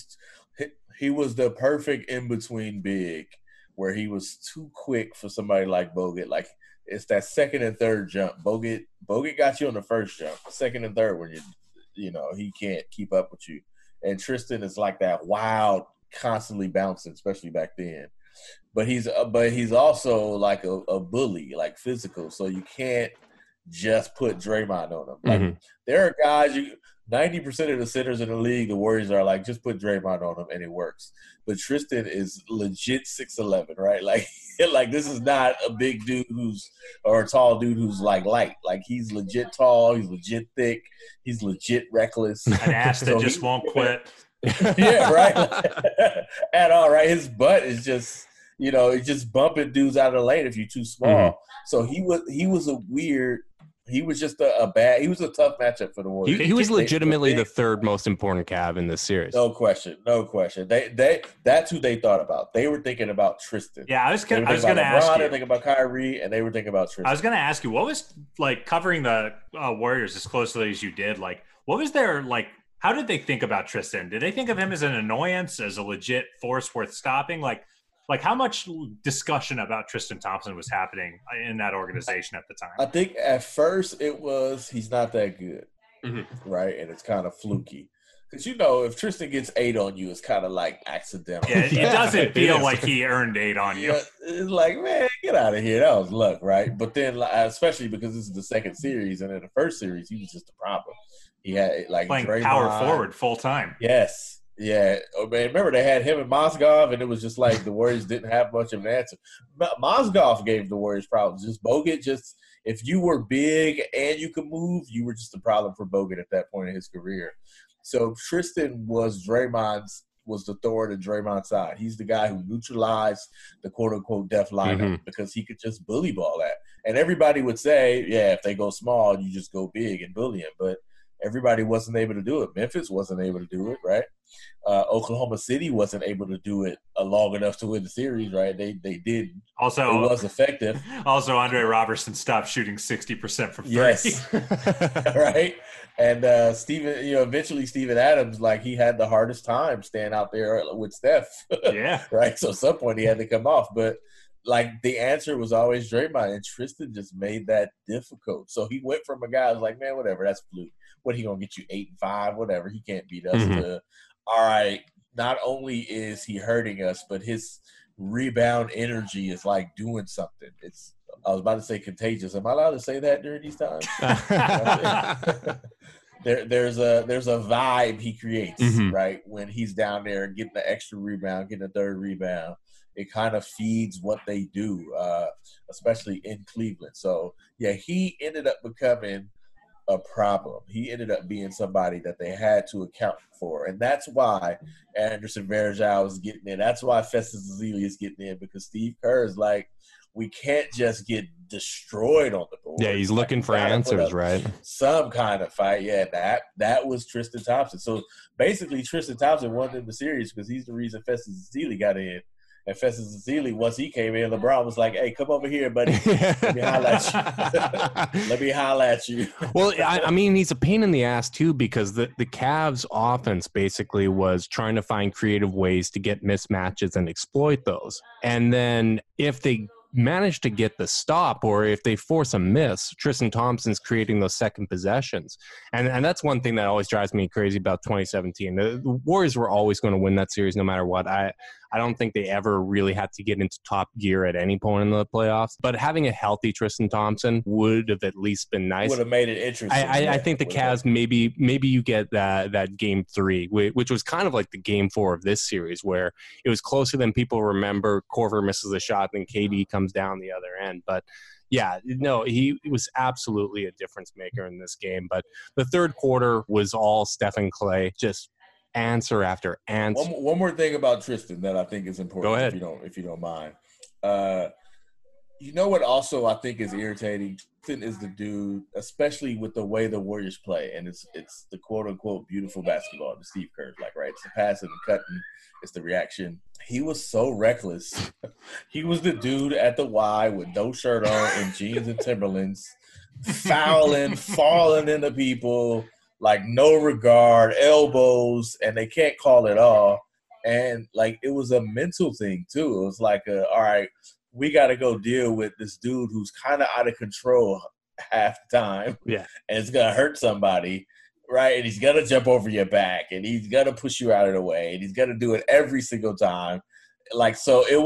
he was the perfect in-between big where he was too quick for somebody like Bogut. Like, it's that second and third jump. Bogut got you on the first jump. Second and third, when he can't keep up with you. And Tristan is like that wild, constantly bouncing, especially back then. But he's also like a bully, like physical. So you can't just put Draymond on him. Like, there are guys 90% of the centers in the league, the Warriors are like, just put Draymond on him and it works. But Tristan is legit 6'11", right? Like this is not a big dude or a tall dude who's like light. Like, he's legit tall, he's legit thick, he's legit reckless. An ass that just won't quit. Yeah, right. At all, right? His butt is just, it's just bumping dudes out of the lane if you're too small. So he was a weird. He was just he was a tough matchup for the Warriors. He was legitimately the 3rd most important Cav in this series. No question. That's who they thought about. They were thinking about Tristan. Yeah, I was going to ask you. They were thinking about Kyrie, and they were thinking about Tristan. I was going to ask you, what was, like, covering the Warriors as closely as you did, like, what was their, like, how did they think about Tristan? Did they think of him as an annoyance, as a legit force worth stopping? Like, how much discussion about Tristan Thompson was happening in that organization at the time? I think at first it was, he's not that good, right? And it's kind of fluky. Because, if Tristan gets 8 on you, it's kind of like accidental. Yeah, it doesn't feel like he earned 8 on you. It's like, man, get out of here. That was luck, right? But then, especially because this is the second series, and in the first series, he was just a problem. He had, like, playing Draymond, power forward full time. Yes. Yeah, man, remember they had him and Mozgov, and it was just like the Warriors didn't have much of an answer. Mozgov gave the Warriors problems. Just Bogut, if you were big and you could move, you were just a problem for Bogut at that point in his career. So Tristan was Draymond's was the thorn in Draymond's side. He's the guy who neutralized the quote-unquote death lineup because he could just bully ball that. And everybody would say, yeah, if they go small, you just go big and bully him. But everybody wasn't able to do it. Memphis wasn't able to do it, right? Oklahoma City wasn't able to do it long enough to win the series, right? They did. Also, it was effective. Also, Andre Robertson stopped shooting 60% from three. Yes, right. And eventually Steven Adams, like, he had the hardest time staying out there with Steph. Yeah, right. So at some point he had to come off, but like the answer was always Draymond, and Tristan just made that difficult. So he went from a guy who's like, man, whatever, that's fluke. What, he gonna get you 8 and 5, whatever, he can't beat us. To, all right, not only is he hurting us, but his rebound energy is like doing something. I was about to say contagious. Am I allowed to say that during these times? There's a vibe he creates, right? When he's down there and getting the extra rebound, getting a third rebound. It kind of feeds what they do, especially in Cleveland. So, yeah, he ended up becoming a problem. He ended up being somebody that they had to account for. And that's why Anderson Varejao is getting in. That's why Festus Ezeli is getting in, because Steve Kerr is like, we can't just get destroyed on the board. Yeah, he's looking for answers, right? Some kind of fight. Yeah, that was Tristan Thompson. So basically Tristan Thompson won in the series because he's the reason Festus Ezeli got in. And Festus Ezeli, once he came in, LeBron was like, hey, come over here, buddy. Let me holler at you. Let me holler at you. Well, I mean, he's a pain in the ass, too, because the Cavs' offense basically was trying to find creative ways to get mismatches and exploit those. And then if they manage to get the stop, or if they force a miss, Tristan Thompson's creating those second possessions. And that's one thing that always drives me crazy about 2017. The Warriors were always going to win that series no matter what. I don't think they ever really had to get into top gear at any point in the playoffs. But having a healthy Tristan Thompson would have at least been nice. Would have made it interesting. I think the Cavs, maybe you get that game 3, which was kind of like the game 4 of this series, where it was closer than people remember. Korver misses a shot, then KD comes down the other end. But yeah, no, he was absolutely a difference maker in this game. But the third quarter was all Steph and Clay, just answer after answer. One more thing about Tristan that I think is important. Go ahead. If you don't mind. You know what also I think is irritating? Tristan is the dude, especially with the way the Warriors play, and it's the quote-unquote beautiful basketball, the Steve Kerr, like, right? It's the passing, the cutting, it's the reaction. He was so reckless. He was the dude at the Y with no shirt on and jeans and Timberlands, fouling, falling into people, like no regard, elbows, and they can't call it all. And, like, it was a mental thing, too. It was like, all right, we got to go deal with this dude who's kind of out of control half the time. Yeah. And it's going to hurt somebody, right? And he's going to jump over your back, and he's going to push you out of the way, and he's going to do it every single time. Like, so he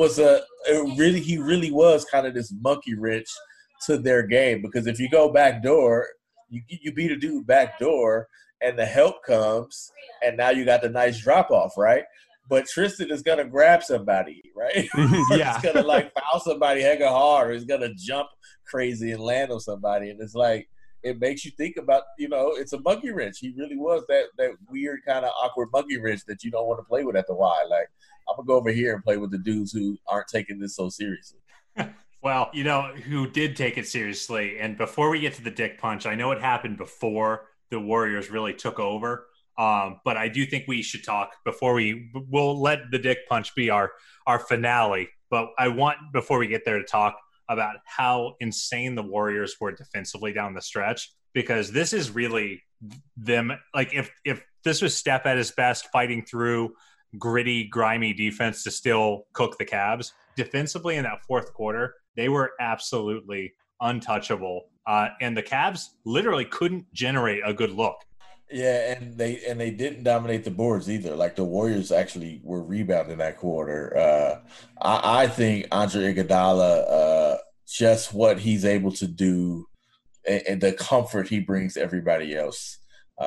really was kind of this monkey wrench to their game, because if you go back door, you beat a dude back door, and the help comes, and now you got the nice drop off, right? But Tristan is gonna grab somebody, right? Yeah, he's gonna like foul somebody hella hard, or he's gonna jump crazy and land on somebody, and it's like it makes you think about, it's a monkey wrench. He really was that weird kind of awkward monkey wrench that you don't want to play with at the Y. Like, I'm gonna go over here and play with the dudes who aren't taking this so seriously. Well, who did take it seriously. And before we get to the dick punch, I know it happened before the Warriors really took over. But I do think we should talk before we'll let the dick punch be our finale. But I want, before we get there, to talk about how insane the Warriors were defensively down the stretch, because this is really them. Like, if this was Steph at his best, fighting through gritty, grimy defense to still cook the Cavs, defensively in that fourth quarter, they were absolutely untouchable. And the Cavs literally couldn't generate a good look. Yeah, and they didn't dominate the boards either. Like, the Warriors actually were rebounding that quarter. I think Andre Iguodala, just what he's able to do and the comfort he brings to everybody else.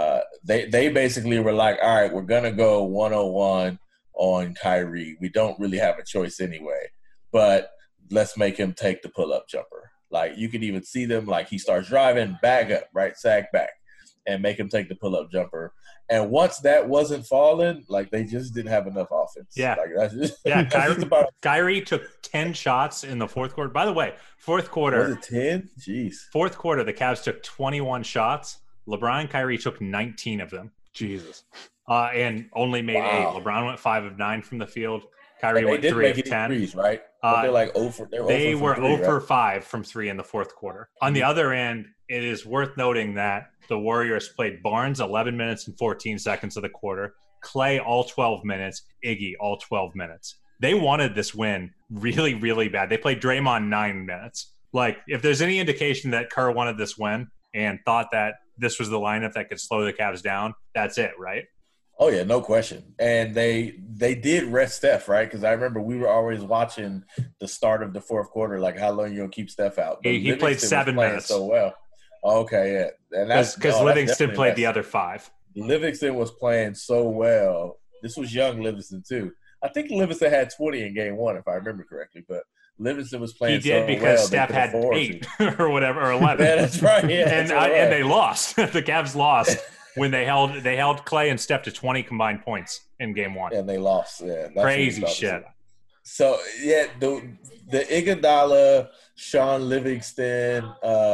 They basically were like, all right, we're gonna go 101 on Kyrie. We don't really have a choice anyway, but let's make him take the pull-up jumper. Like, you can even see them, like, he starts driving, bag up, right, sag back. and make him take the pull-up jumper. And once that wasn't falling, like they just didn't have enough offense. Yeah. Like that's just, Kyrie took 10 shots in the fourth quarter. By the way, fourth quarter. Was it 10? Jeez. Fourth quarter, the Cavs took 21 shots. LeBron and Kyrie took 19 of them. Jesus. And only made 8. LeBron went 5 of 9 from the field. Kyrie went 3 of 10. Threes, right? They're like 0 for. They were 0 right? for 5 from 3 in the fourth quarter. On the other end, it is worth noting that the Warriors played Barnes 11 minutes and 14 seconds of the quarter, Clay all 12 minutes, Iggy all 12 minutes. They wanted this win really, really bad. They played Draymond 9 minutes. Like, if there's any indication that Kerr wanted this win and thought that this was the lineup that could slow the Cavs down, that's it, right? Oh, yeah, no question. And they did rest Steph, right? Because I remember we were always watching the start of the fourth quarter, like how long you going to keep Steph out. But he played 7 minutes. So well. Okay, yeah. And that's because Livingston played the other 5. Livingston was playing so well. This was young Livingston, too. I think Livingston had 20 in game 1, if I remember correctly. But Livingston was playing so well. He did because Steph had 8 or whatever, or 11. Yeah, that's right. Yeah, and they lost. The Cavs lost when they held Clay and Steph to 20 combined points in game 1. And they lost. Yeah, crazy shit. So, yeah, the Iguodala, Sean Livingston,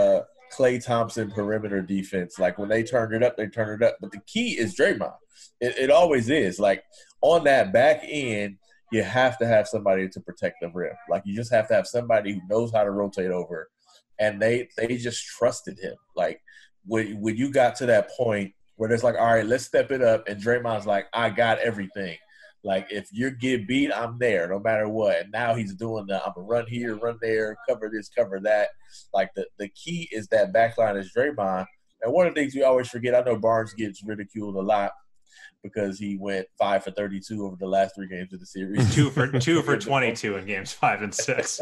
Klay Thompson perimeter defense, like when they turned it up, they turned it up. But the key is Draymond. It always is. Like on that back end, you have to have somebody to protect the rim. Like you just have to have somebody who knows how to rotate over. And they just trusted him. Like when you got to that point where it's like, all right, let's step it up. And Draymond's like, I got everything. Like, if you get beat, I'm there no matter what. And now he's doing I'm going to run here, run there, cover this, cover that. Like, the key is that backline is Draymond. And one of the things we always forget, I know Barnes gets ridiculed a lot because he went 5 for 32 over the last 3 games of the series. 2 for 22 in games 5 and 6.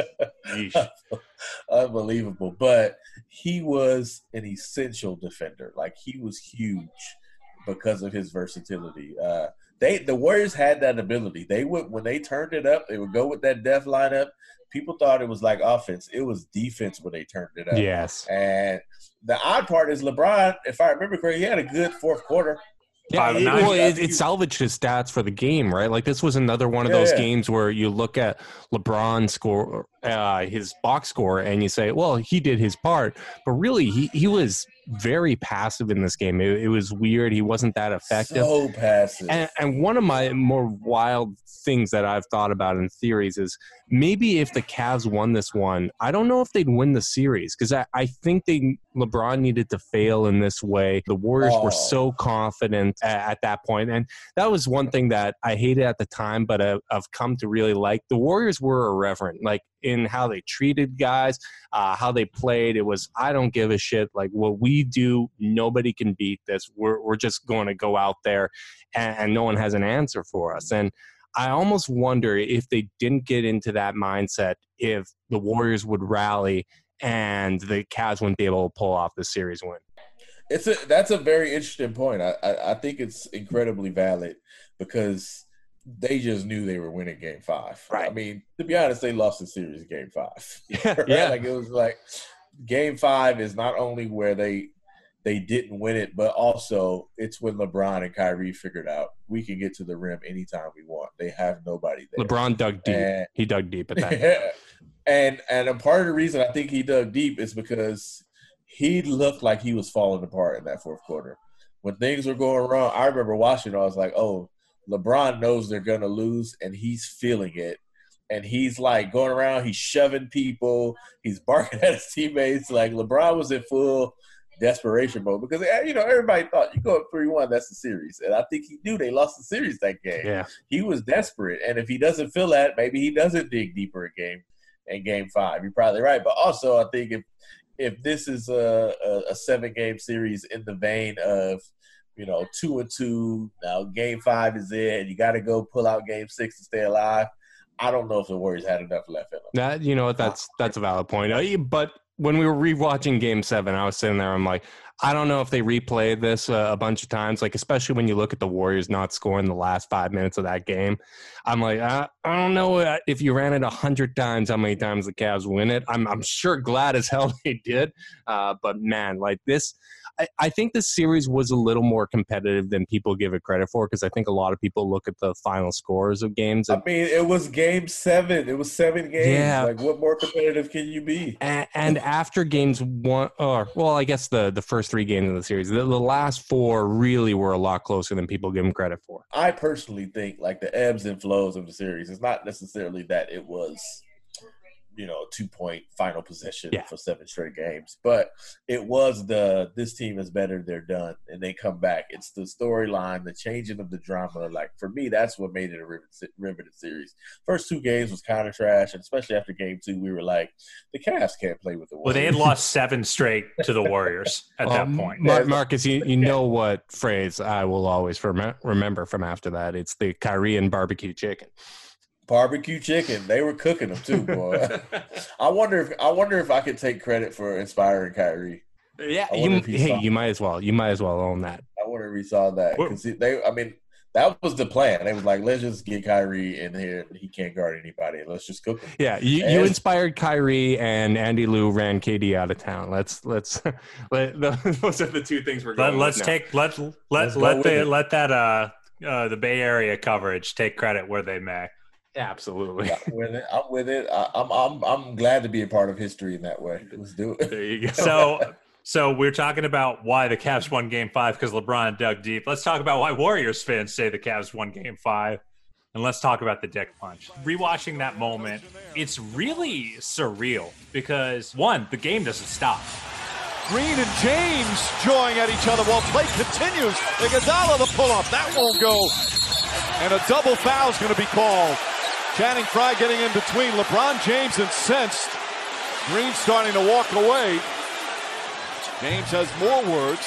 Unbelievable. But he was an essential defender. Like, he was huge because of his versatility. The Warriors had that ability. They would, when they turned it up, they would go with that depth lineup. People thought it was like offense. It was defense when they turned it up. Yes. And the odd part is LeBron, if I remember correctly, he had a good fourth quarter. Yeah, it salvaged his stats for the game, right? Like this was another one of those games where you look at LeBron's score, his box score, and you say, well, he did his part. But really, he was very passive in this game. It was weird. He wasn't that effective. So passive. And one of my more wild things that I've thought about in theories is maybe if the Cavs won this one, I don't know if they'd win the series because I think LeBron needed to fail in this way. The Warriors were so confident at that point. And that was one thing that I hated at the time, but I've come to really like. The Warriors were irreverent, like in how they treated guys, how they played. It was, I don't give a shit. Like what we do, nobody can beat this. We're just going to go out there and no one has an answer for us. And I almost wonder if they didn't get into that mindset, if the Warriors would rally and the Cavs wouldn't be able to pull off the series win. That's a very interesting point. I think it's incredibly valid because they just knew they were winning game 5. Right. I mean, to be honest, they lost the series in game 5. Right? Yeah. Like it was like game 5 is not only where they didn't win it, but also it's when LeBron and Kyrie figured out we can get to the rim anytime we want. They have nobody there. LeBron dug deep. He dug deep at that. And a part of the reason I think he dug deep is because he looked like he was falling apart in that fourth quarter. When things were going wrong, I remember watching, I was like, oh, LeBron knows they're going to lose, and he's feeling it. And he's, like, going around, he's shoving people, he's barking at his teammates. Like, LeBron was in full desperation mode because, you know, everybody thought you go up 3-1, that's the series. And I think he knew they lost the series that game. Yeah. He was desperate. And if he doesn't feel that, maybe he doesn't dig deeper in game 5. You're probably right. But also I think if this is a 7-game series in the vein of, you know, 2-2, now game 5 is it, and you got to go pull out game 6 to stay alive, I don't know if the Warriors had enough left in them. That, you know, that's a valid point. But when we were rewatching game 7, I was sitting there, I'm like, I don't know if they replayed this a bunch of times, like especially when you look at the Warriors not scoring the last 5 minutes of that game. I'm like, I don't know if you ran it 100 times, how many times the Cavs win it. I'm sure glad as hell they did. But man, like this, I think this series was a little more competitive than people give it credit for, because I think a lot of people look at the final scores of games. I mean, it was game 7. It was 7 games. Yeah. Like, what more competitive can you be? And after games 1, or well, I guess the first 3 games of the series, the last 4 really were a lot closer than people give them credit for. I personally think like the ebbs and flows of the series, it's not necessarily that it was, you know, 2-point final possession for 7 straight games, but it was this team is better, they're done, and they come back. It's the storyline, the changing of the drama. Like, for me, that's what made it a riveted series. First 2 games was kind of trash, and especially after game 2, we were like, the Cavs can't play with the Warriors. Well, they had lost 7 straight to the Warriors at that point. Marcus, you know what phrase I will always remember from after that? It's the Kyrie and barbecue chicken. Barbecue chicken. They were cooking them too, boy. I wonder if I could take credit for inspiring Kyrie. Yeah, you might as well. You might as well own that. I wonder if he saw that, because that was the plan. They was like, let's just get Kyrie in here. He can't guard anybody. Let's just cook him. Yeah, you inspired Kyrie, and Andy Liu ran KD out of town. Let's those are the 2 things we're going. Let the Bay Area coverage take credit where they may. Absolutely. I'm with it. I'm glad to be a part of history in that way. Let's do it. There you go. So we're talking about why the Cavs won Game 5 because LeBron dug deep. Let's talk about why Warriors fans say the Cavs won Game 5, and let's talk about the dick punch. Rewatching that moment, it's really surreal because, 1, the game doesn't stop. Green and James jawing at each other while play continues. Iguodala the pull-up. That won't go. And a double foul is going to be called. Channing Frye getting in between. LeBron James incensed. Green starting to walk away. James has more words.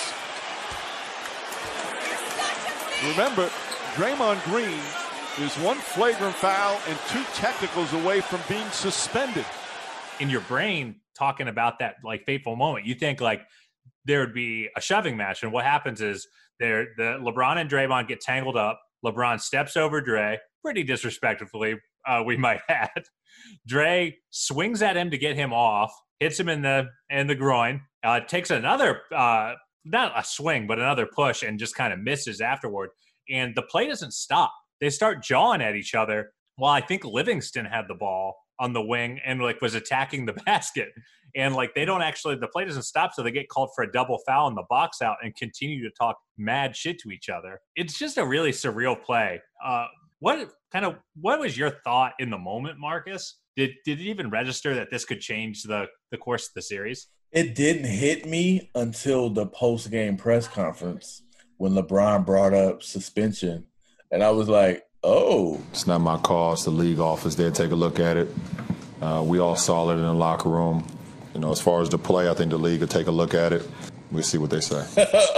Remember, Draymond Green is 1 flagrant foul and 2 technicals away from being suspended. In your brain, talking about that like fateful moment, you think like there would be a shoving match, and what happens is the LeBron and Draymond get tangled up. LeBron steps over Dre, pretty disrespectfully, we might add. Dre swings at him to get him off, hits him in the groin, takes another not a swing, but another push, and just kind of misses afterward. And the play doesn't stop. They start jawing at each other. Well, I think Livingston had the ball on the wing and like was attacking the basket. And like the play doesn't stop, so they get called for a double foul in the box out and continue to talk mad shit to each other. It's just a really surreal play. What was your thought in the moment, Marcus? Did it even register that this could change the course of the series? It didn't hit me until the post-game press conference when LeBron brought up suspension. And I was like, oh. It's not my call. It's the league office. They'll take a look at it. We all saw it in the locker room. You know, as far as the play, I think the league will take a look at it. We'll see what they say.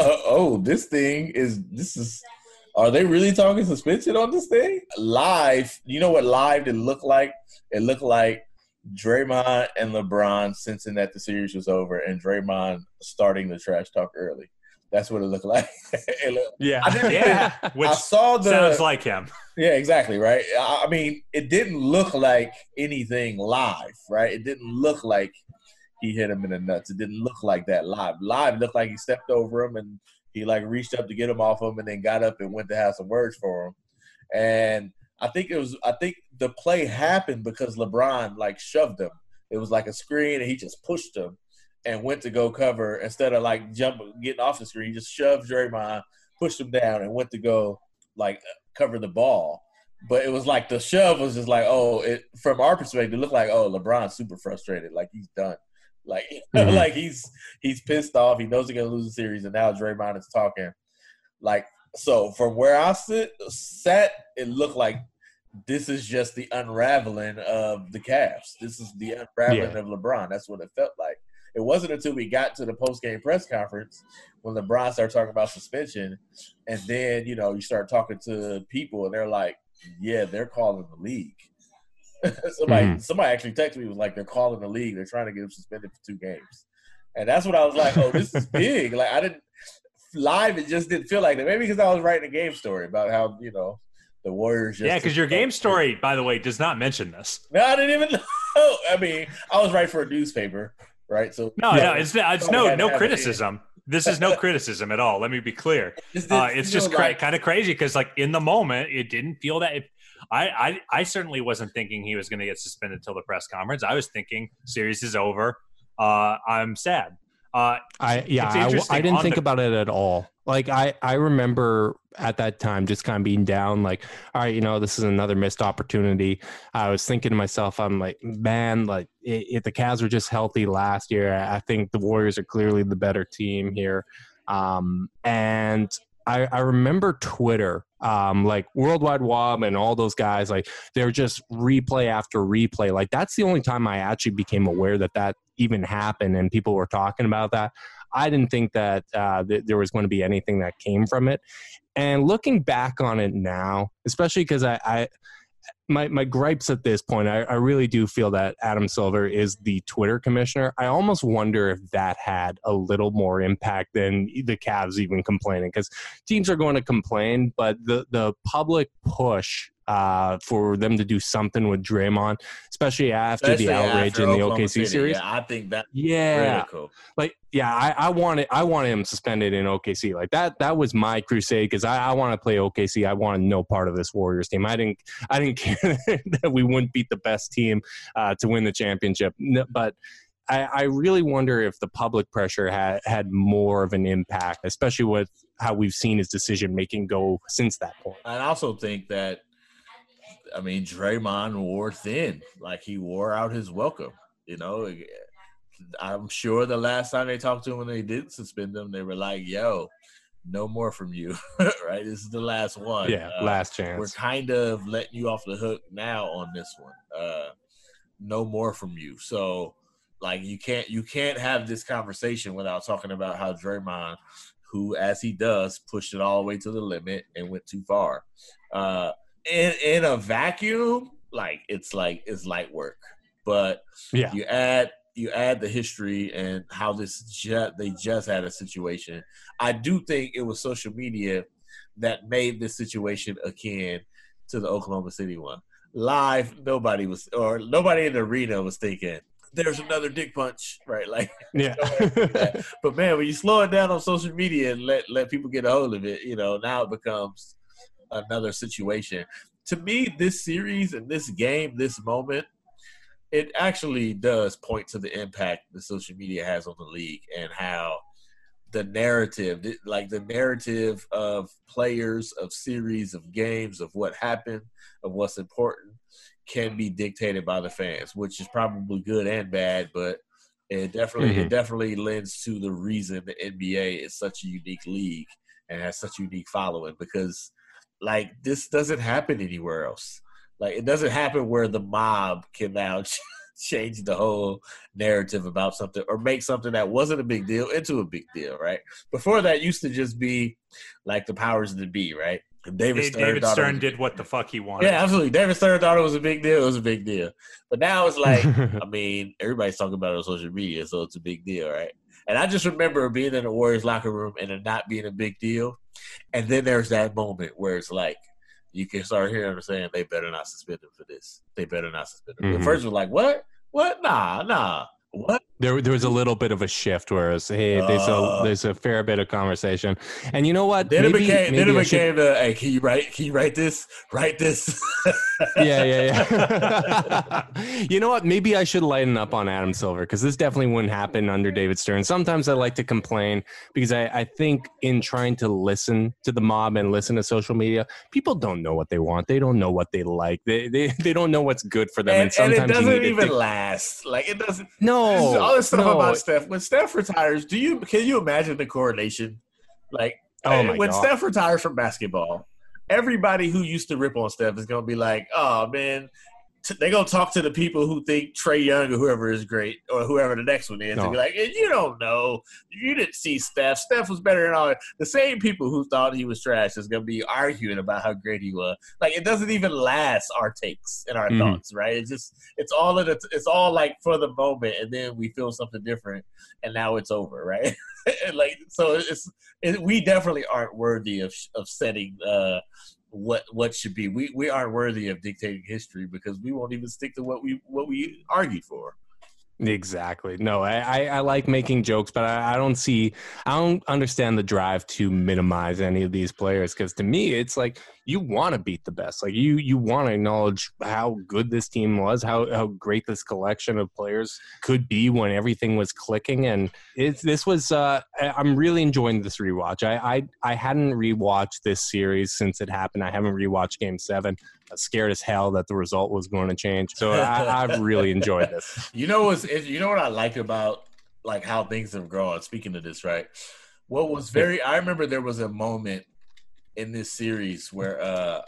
Are they really talking suspension on this thing? Live, you know what live did look like? It looked like Draymond and LeBron sensing that the series was over and Draymond starting the trash talk early. That's what it looked like. Which I saw sounds like him. Yeah, exactly, right? I mean, it didn't look like anything live, right? It didn't look like he hit him in the nuts. It didn't look like that live. Live looked like he stepped over him and he like reached up to get him off him and then got up and went to have some words for him. And I think the play happened because LeBron like shoved him. It was like a screen and he just pushed him and went to go cover instead of like getting off the screen. He just shoved Draymond, pushed him down, and went to go like cover the ball. But it was like the shove was just like, from our perspective, it looked like, LeBron's super frustrated, like he's done. Like, like he's pissed off. He knows he's gonna lose the series, and now Draymond is talking. Like, so from where I sat, it looked like this is just the unraveling of the Cavs. This is the unraveling of LeBron. That's what it felt like. It wasn't until we got to the post-game press conference when LeBron started talking about suspension, and then you start talking to people, and they're like, "Yeah, they're calling the league." Somebody actually texted me, was like, they're calling the league. They're trying to get him suspended for 2 games. And that's what I was like, oh, this is big. Like, I didn't – live, it just didn't feel like that. Maybe because I was writing a game story about how, you know, the Warriors just – Yeah, because your game story, by the way, does not mention this. No, I didn't even know. I mean, I was writing for a newspaper, right? So it's no criticism. This is no criticism at all. Let me be clear. It's just kind of crazy because, like, in the moment, it didn't feel that. I certainly wasn't thinking he was going to get suspended until the press conference. I was thinking series is over. I'm sad. I didn't think about it at all. Like I remember at that time just kind of being down, like, all right, you know, this is another missed opportunity. I was thinking to myself, I'm like, man, like if the Cavs were just healthy last year, I think the Warriors are clearly the better team here. And I remember Twitter, like Worldwide Wob and all those guys, like they're just replay after replay. Like that's the only time I actually became aware that even happened and people were talking about that. I didn't think that there was going to be anything that came from it. And looking back on it now, especially because my gripes at this point, I really do feel that Adam Silver is the Twitter commissioner. I almost wonder if that had a little more impact than the Cavs even complaining, because teams are going to complain, but the public push for them to do something with Draymond, especially after the outrage in the OKC series. Yeah, I think that's critical. Like, yeah, I wanted him suspended in OKC. Like that was my crusade because I want to play OKC. I wanted no part of this Warriors team. I didn't care that we wouldn't beat the best team to win the championship. No, but I really wonder if the public pressure had more of an impact, especially with how we've seen his decision making go since that point. I also think that, I mean, Draymond wore thin. Like, he wore out his welcome. You know, I'm sure the last time they talked to him when they did suspend him, they were like, yo, no more from you, right? This is the last one. Yeah, last chance. We're kind of letting you off the hook now on this one. No more from you. So, like, you can't have this conversation without talking about how Draymond, who, as he does, pushed it all the way to the limit and went too far. In a vacuum, it's light work. But yeah, you add the history and how they just had a situation. I do think it was social media that made this situation akin to the Oklahoma City one. Live, nobody in the arena was thinking, there's another dick punch, right? Like, yeah. But man, when you slow it down on social media and let people get a hold of it, you know, now it becomes another situation. To me, this series and this game, this moment, it actually does point to the impact that social media has on the league and how the narrative of players, of series, of games, of what happened, of what's important, can be dictated by the fans, which is probably good and bad, but it definitely lends to the reason the NBA is such a unique league and has such a unique following, because like, this doesn't happen anywhere else. Like, it doesn't happen where the mob can now change the whole narrative about something or make something that wasn't a big deal into a big deal, right? Before that used to just be like the powers that be, right? David Stern did what the fuck he wanted. Yeah, absolutely. David Stern thought it was a big deal. It was a big deal. But now it's like, I mean, everybody's talking about it on social media, so it's a big deal, right? And I just remember being in the Warriors locker room and it not being a big deal. And then there's that moment where it's like, you can start hearing them saying, they better not suspend him for this. They better not suspend him. At first it was like, what? Nah. What? There was a little bit of a shift where it's, hey, there's a fair bit of conversation, and you know what? Then it became hey, can you write this? Write this. Yeah. You know what? Maybe I should lighten up on Adam Silver, because this definitely wouldn't happen under David Stern. Sometimes I like to complain because I think in trying to listen to the mob and listen to social media, people don't know what they want. They don't know what they like. They don't know what's good for them. And sometimes it doesn't even last. Like, it doesn't. No. All this stuff about Steph. When Steph retires, can you imagine the coronation? Like, when Steph retires from basketball, everybody who used to rip on Steph is going to be like, oh, man, they're gonna talk to the people who think Trae Young or whoever is great, or whoever the next one is, and be like, "You don't know. You didn't see Steph. Steph was better than all." The same people who thought he was trash is gonna be arguing about how great he was. Like, it doesn't even last our takes and our thoughts, right? It's all like for the moment, and then we feel something different, and now it's over, right? Like, so we definitely aren't worthy of setting. What should be. We aren't worthy of dictating history because we won't even stick to what we argued for. Exactly. No, I like making jokes, but I don't understand the drive to minimize any of these players, because to me it's like you want to beat the best. Like you want to acknowledge how good this team was, how great this collection of players could be when everything was clicking. And I'm really enjoying this rewatch. I hadn't rewatched this series since it happened. I haven't rewatched Game 7. I was scared as hell that the result was going to change. So I've really enjoyed this. You know what I like about like how things have grown. Speaking of this, right? I remember there was a moment in this series where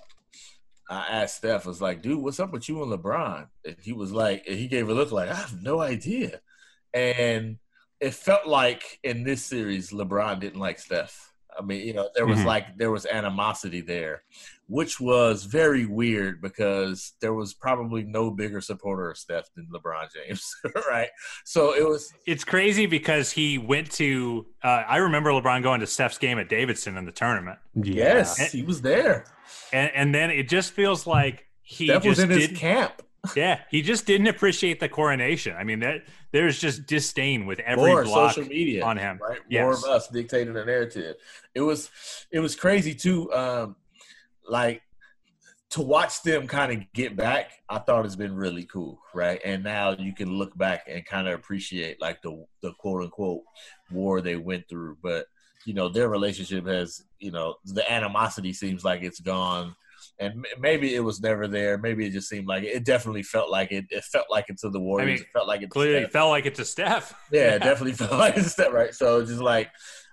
I asked Steph, I was like, "Dude, what's up with you and LeBron?" And he was like, and he gave a look like, "I have no idea." And it felt like in this series, LeBron didn't like Steph. I mean, there was animosity there, which was very weird because there was probably no bigger supporter of Steph than LeBron James, right? So it's crazy because he went to I remember LeBron going to Steph's game at Davidson in the tournament. Yes, he was there. And then it just feels like Steph was in his camp. Yeah, he just didn't appreciate the coronation. I mean, there's just disdain with every more block social media on him. Right? Yes. More of us dictating the narrative. It was crazy too. Like to watch them kind of get back. I thought it's been really cool, right? And now you can look back and kind of appreciate like the quote unquote war they went through. But their relationship has the animosity seems like it's gone. And maybe it was never there. Maybe it just seemed like it definitely felt like it. It felt like it to the Warriors. I mean, it felt like it. Clearly, it felt like it to Steph. Yeah, it definitely felt like it's Steph, right? So just like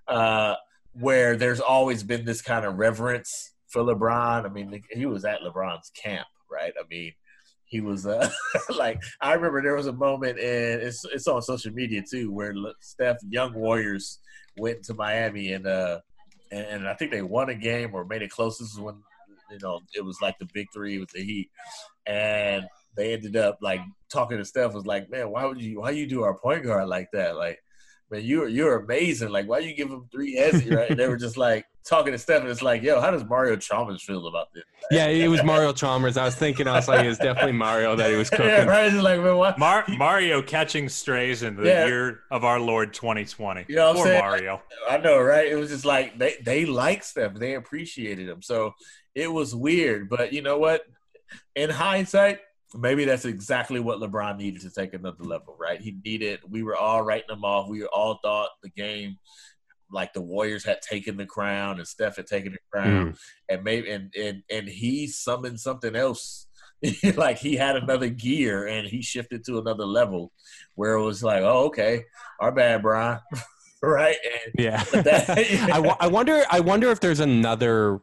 where there's always been this kind of reverence for LeBron. I mean, he was at LeBron's camp, right? I mean, he was like I remember there was a moment, and it's on social media too, where Steph, young Warriors, went to Miami and I think they won a game or made it close. This is when. It was like the big three with the Heat, and they ended up like talking to Steph. Was like, "Man, why you do our point guard like that? Like, man, you're amazing. Like, why you give him 3 heads?" Right? And they were just like talking to Steph, and it's like, "Yo, how does Mario Chalmers feel about this?" Yeah, it was Mario Chalmers. I was like, it was definitely Mario that he was cooking. Yeah, right. It's like, man, what? Mario catching strays in the year of our Lord 2020. You know what I'm saying? Mario. I know, right? It was just like they liked Steph. They appreciated him. So it was weird. But you know what? In hindsight, maybe that's exactly what LeBron needed to take another level, right? We were all writing him off. We all thought the game, like the Warriors had taken the crown and Steph had taken the crown, and maybe and he summoned something else. Like he had another gear and he shifted to another level where it was like, oh, okay, our bad, Brian. Right. Yeah. I wonder if there's another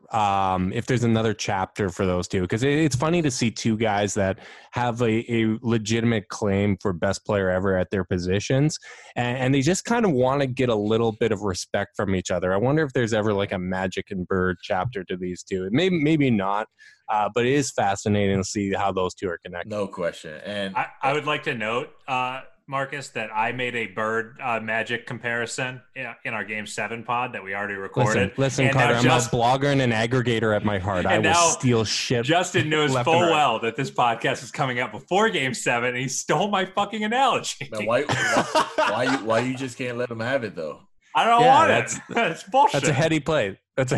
chapter for those two, because it's funny to see two guys that have a legitimate claim for best player ever at their positions, and they just kind of want to get a little bit of respect from each other. I wonder if there's ever like a Magic and Bird chapter to these two. Maybe not. But it is fascinating to see how those two are connected. No question. And I would like to note, Marcus, that I made a Bird Magic comparison in our Game 7 pod that we already recorded. Listen, Carter, I'm a blogger and an aggregator at my heart. I will steal shit. Justin knows full well that this podcast is coming out before Game 7, and he stole my fucking analogy. Now, why you just can't let him have it, though? I don't want it. That's bullshit. That's a heady play.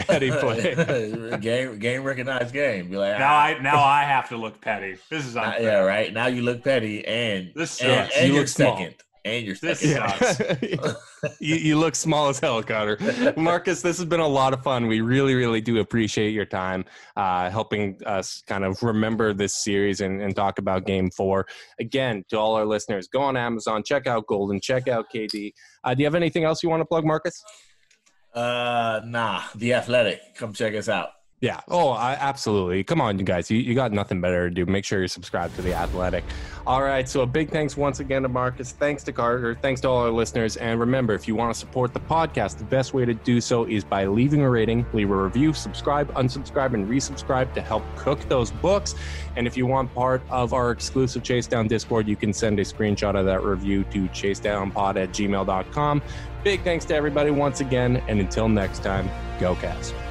Game recognized game. Be like, now I have to look petty. This is unfair. Yeah, right. Now you look petty, and you you're look small. second. And you're this sucks. you look small as hell, Carter. Marcus, this has been a lot of fun. We really, really do appreciate your time helping us kind of remember this series and talk about Game 4. Again, to all our listeners, go on Amazon, check out Golden, check out KD. Do you have anything else you want to plug, Marcus? Nah, The Athletic. Come check us out. Yeah. Oh, absolutely. Come on, you guys. You got nothing better to do. Make sure you're subscribed to The Athletic. All right. So a big thanks once again to Marcus. Thanks to Carter. Thanks to all our listeners. And remember, if you want to support the podcast, the best way to do so is by leaving a rating, leave a review, subscribe, unsubscribe, and resubscribe to help cook those books. And if you want part of our exclusive Chase Down Discord, you can send a screenshot of that review to chasedownpod@gmail.com. Big thanks to everybody once again. And until next time, go Cavs.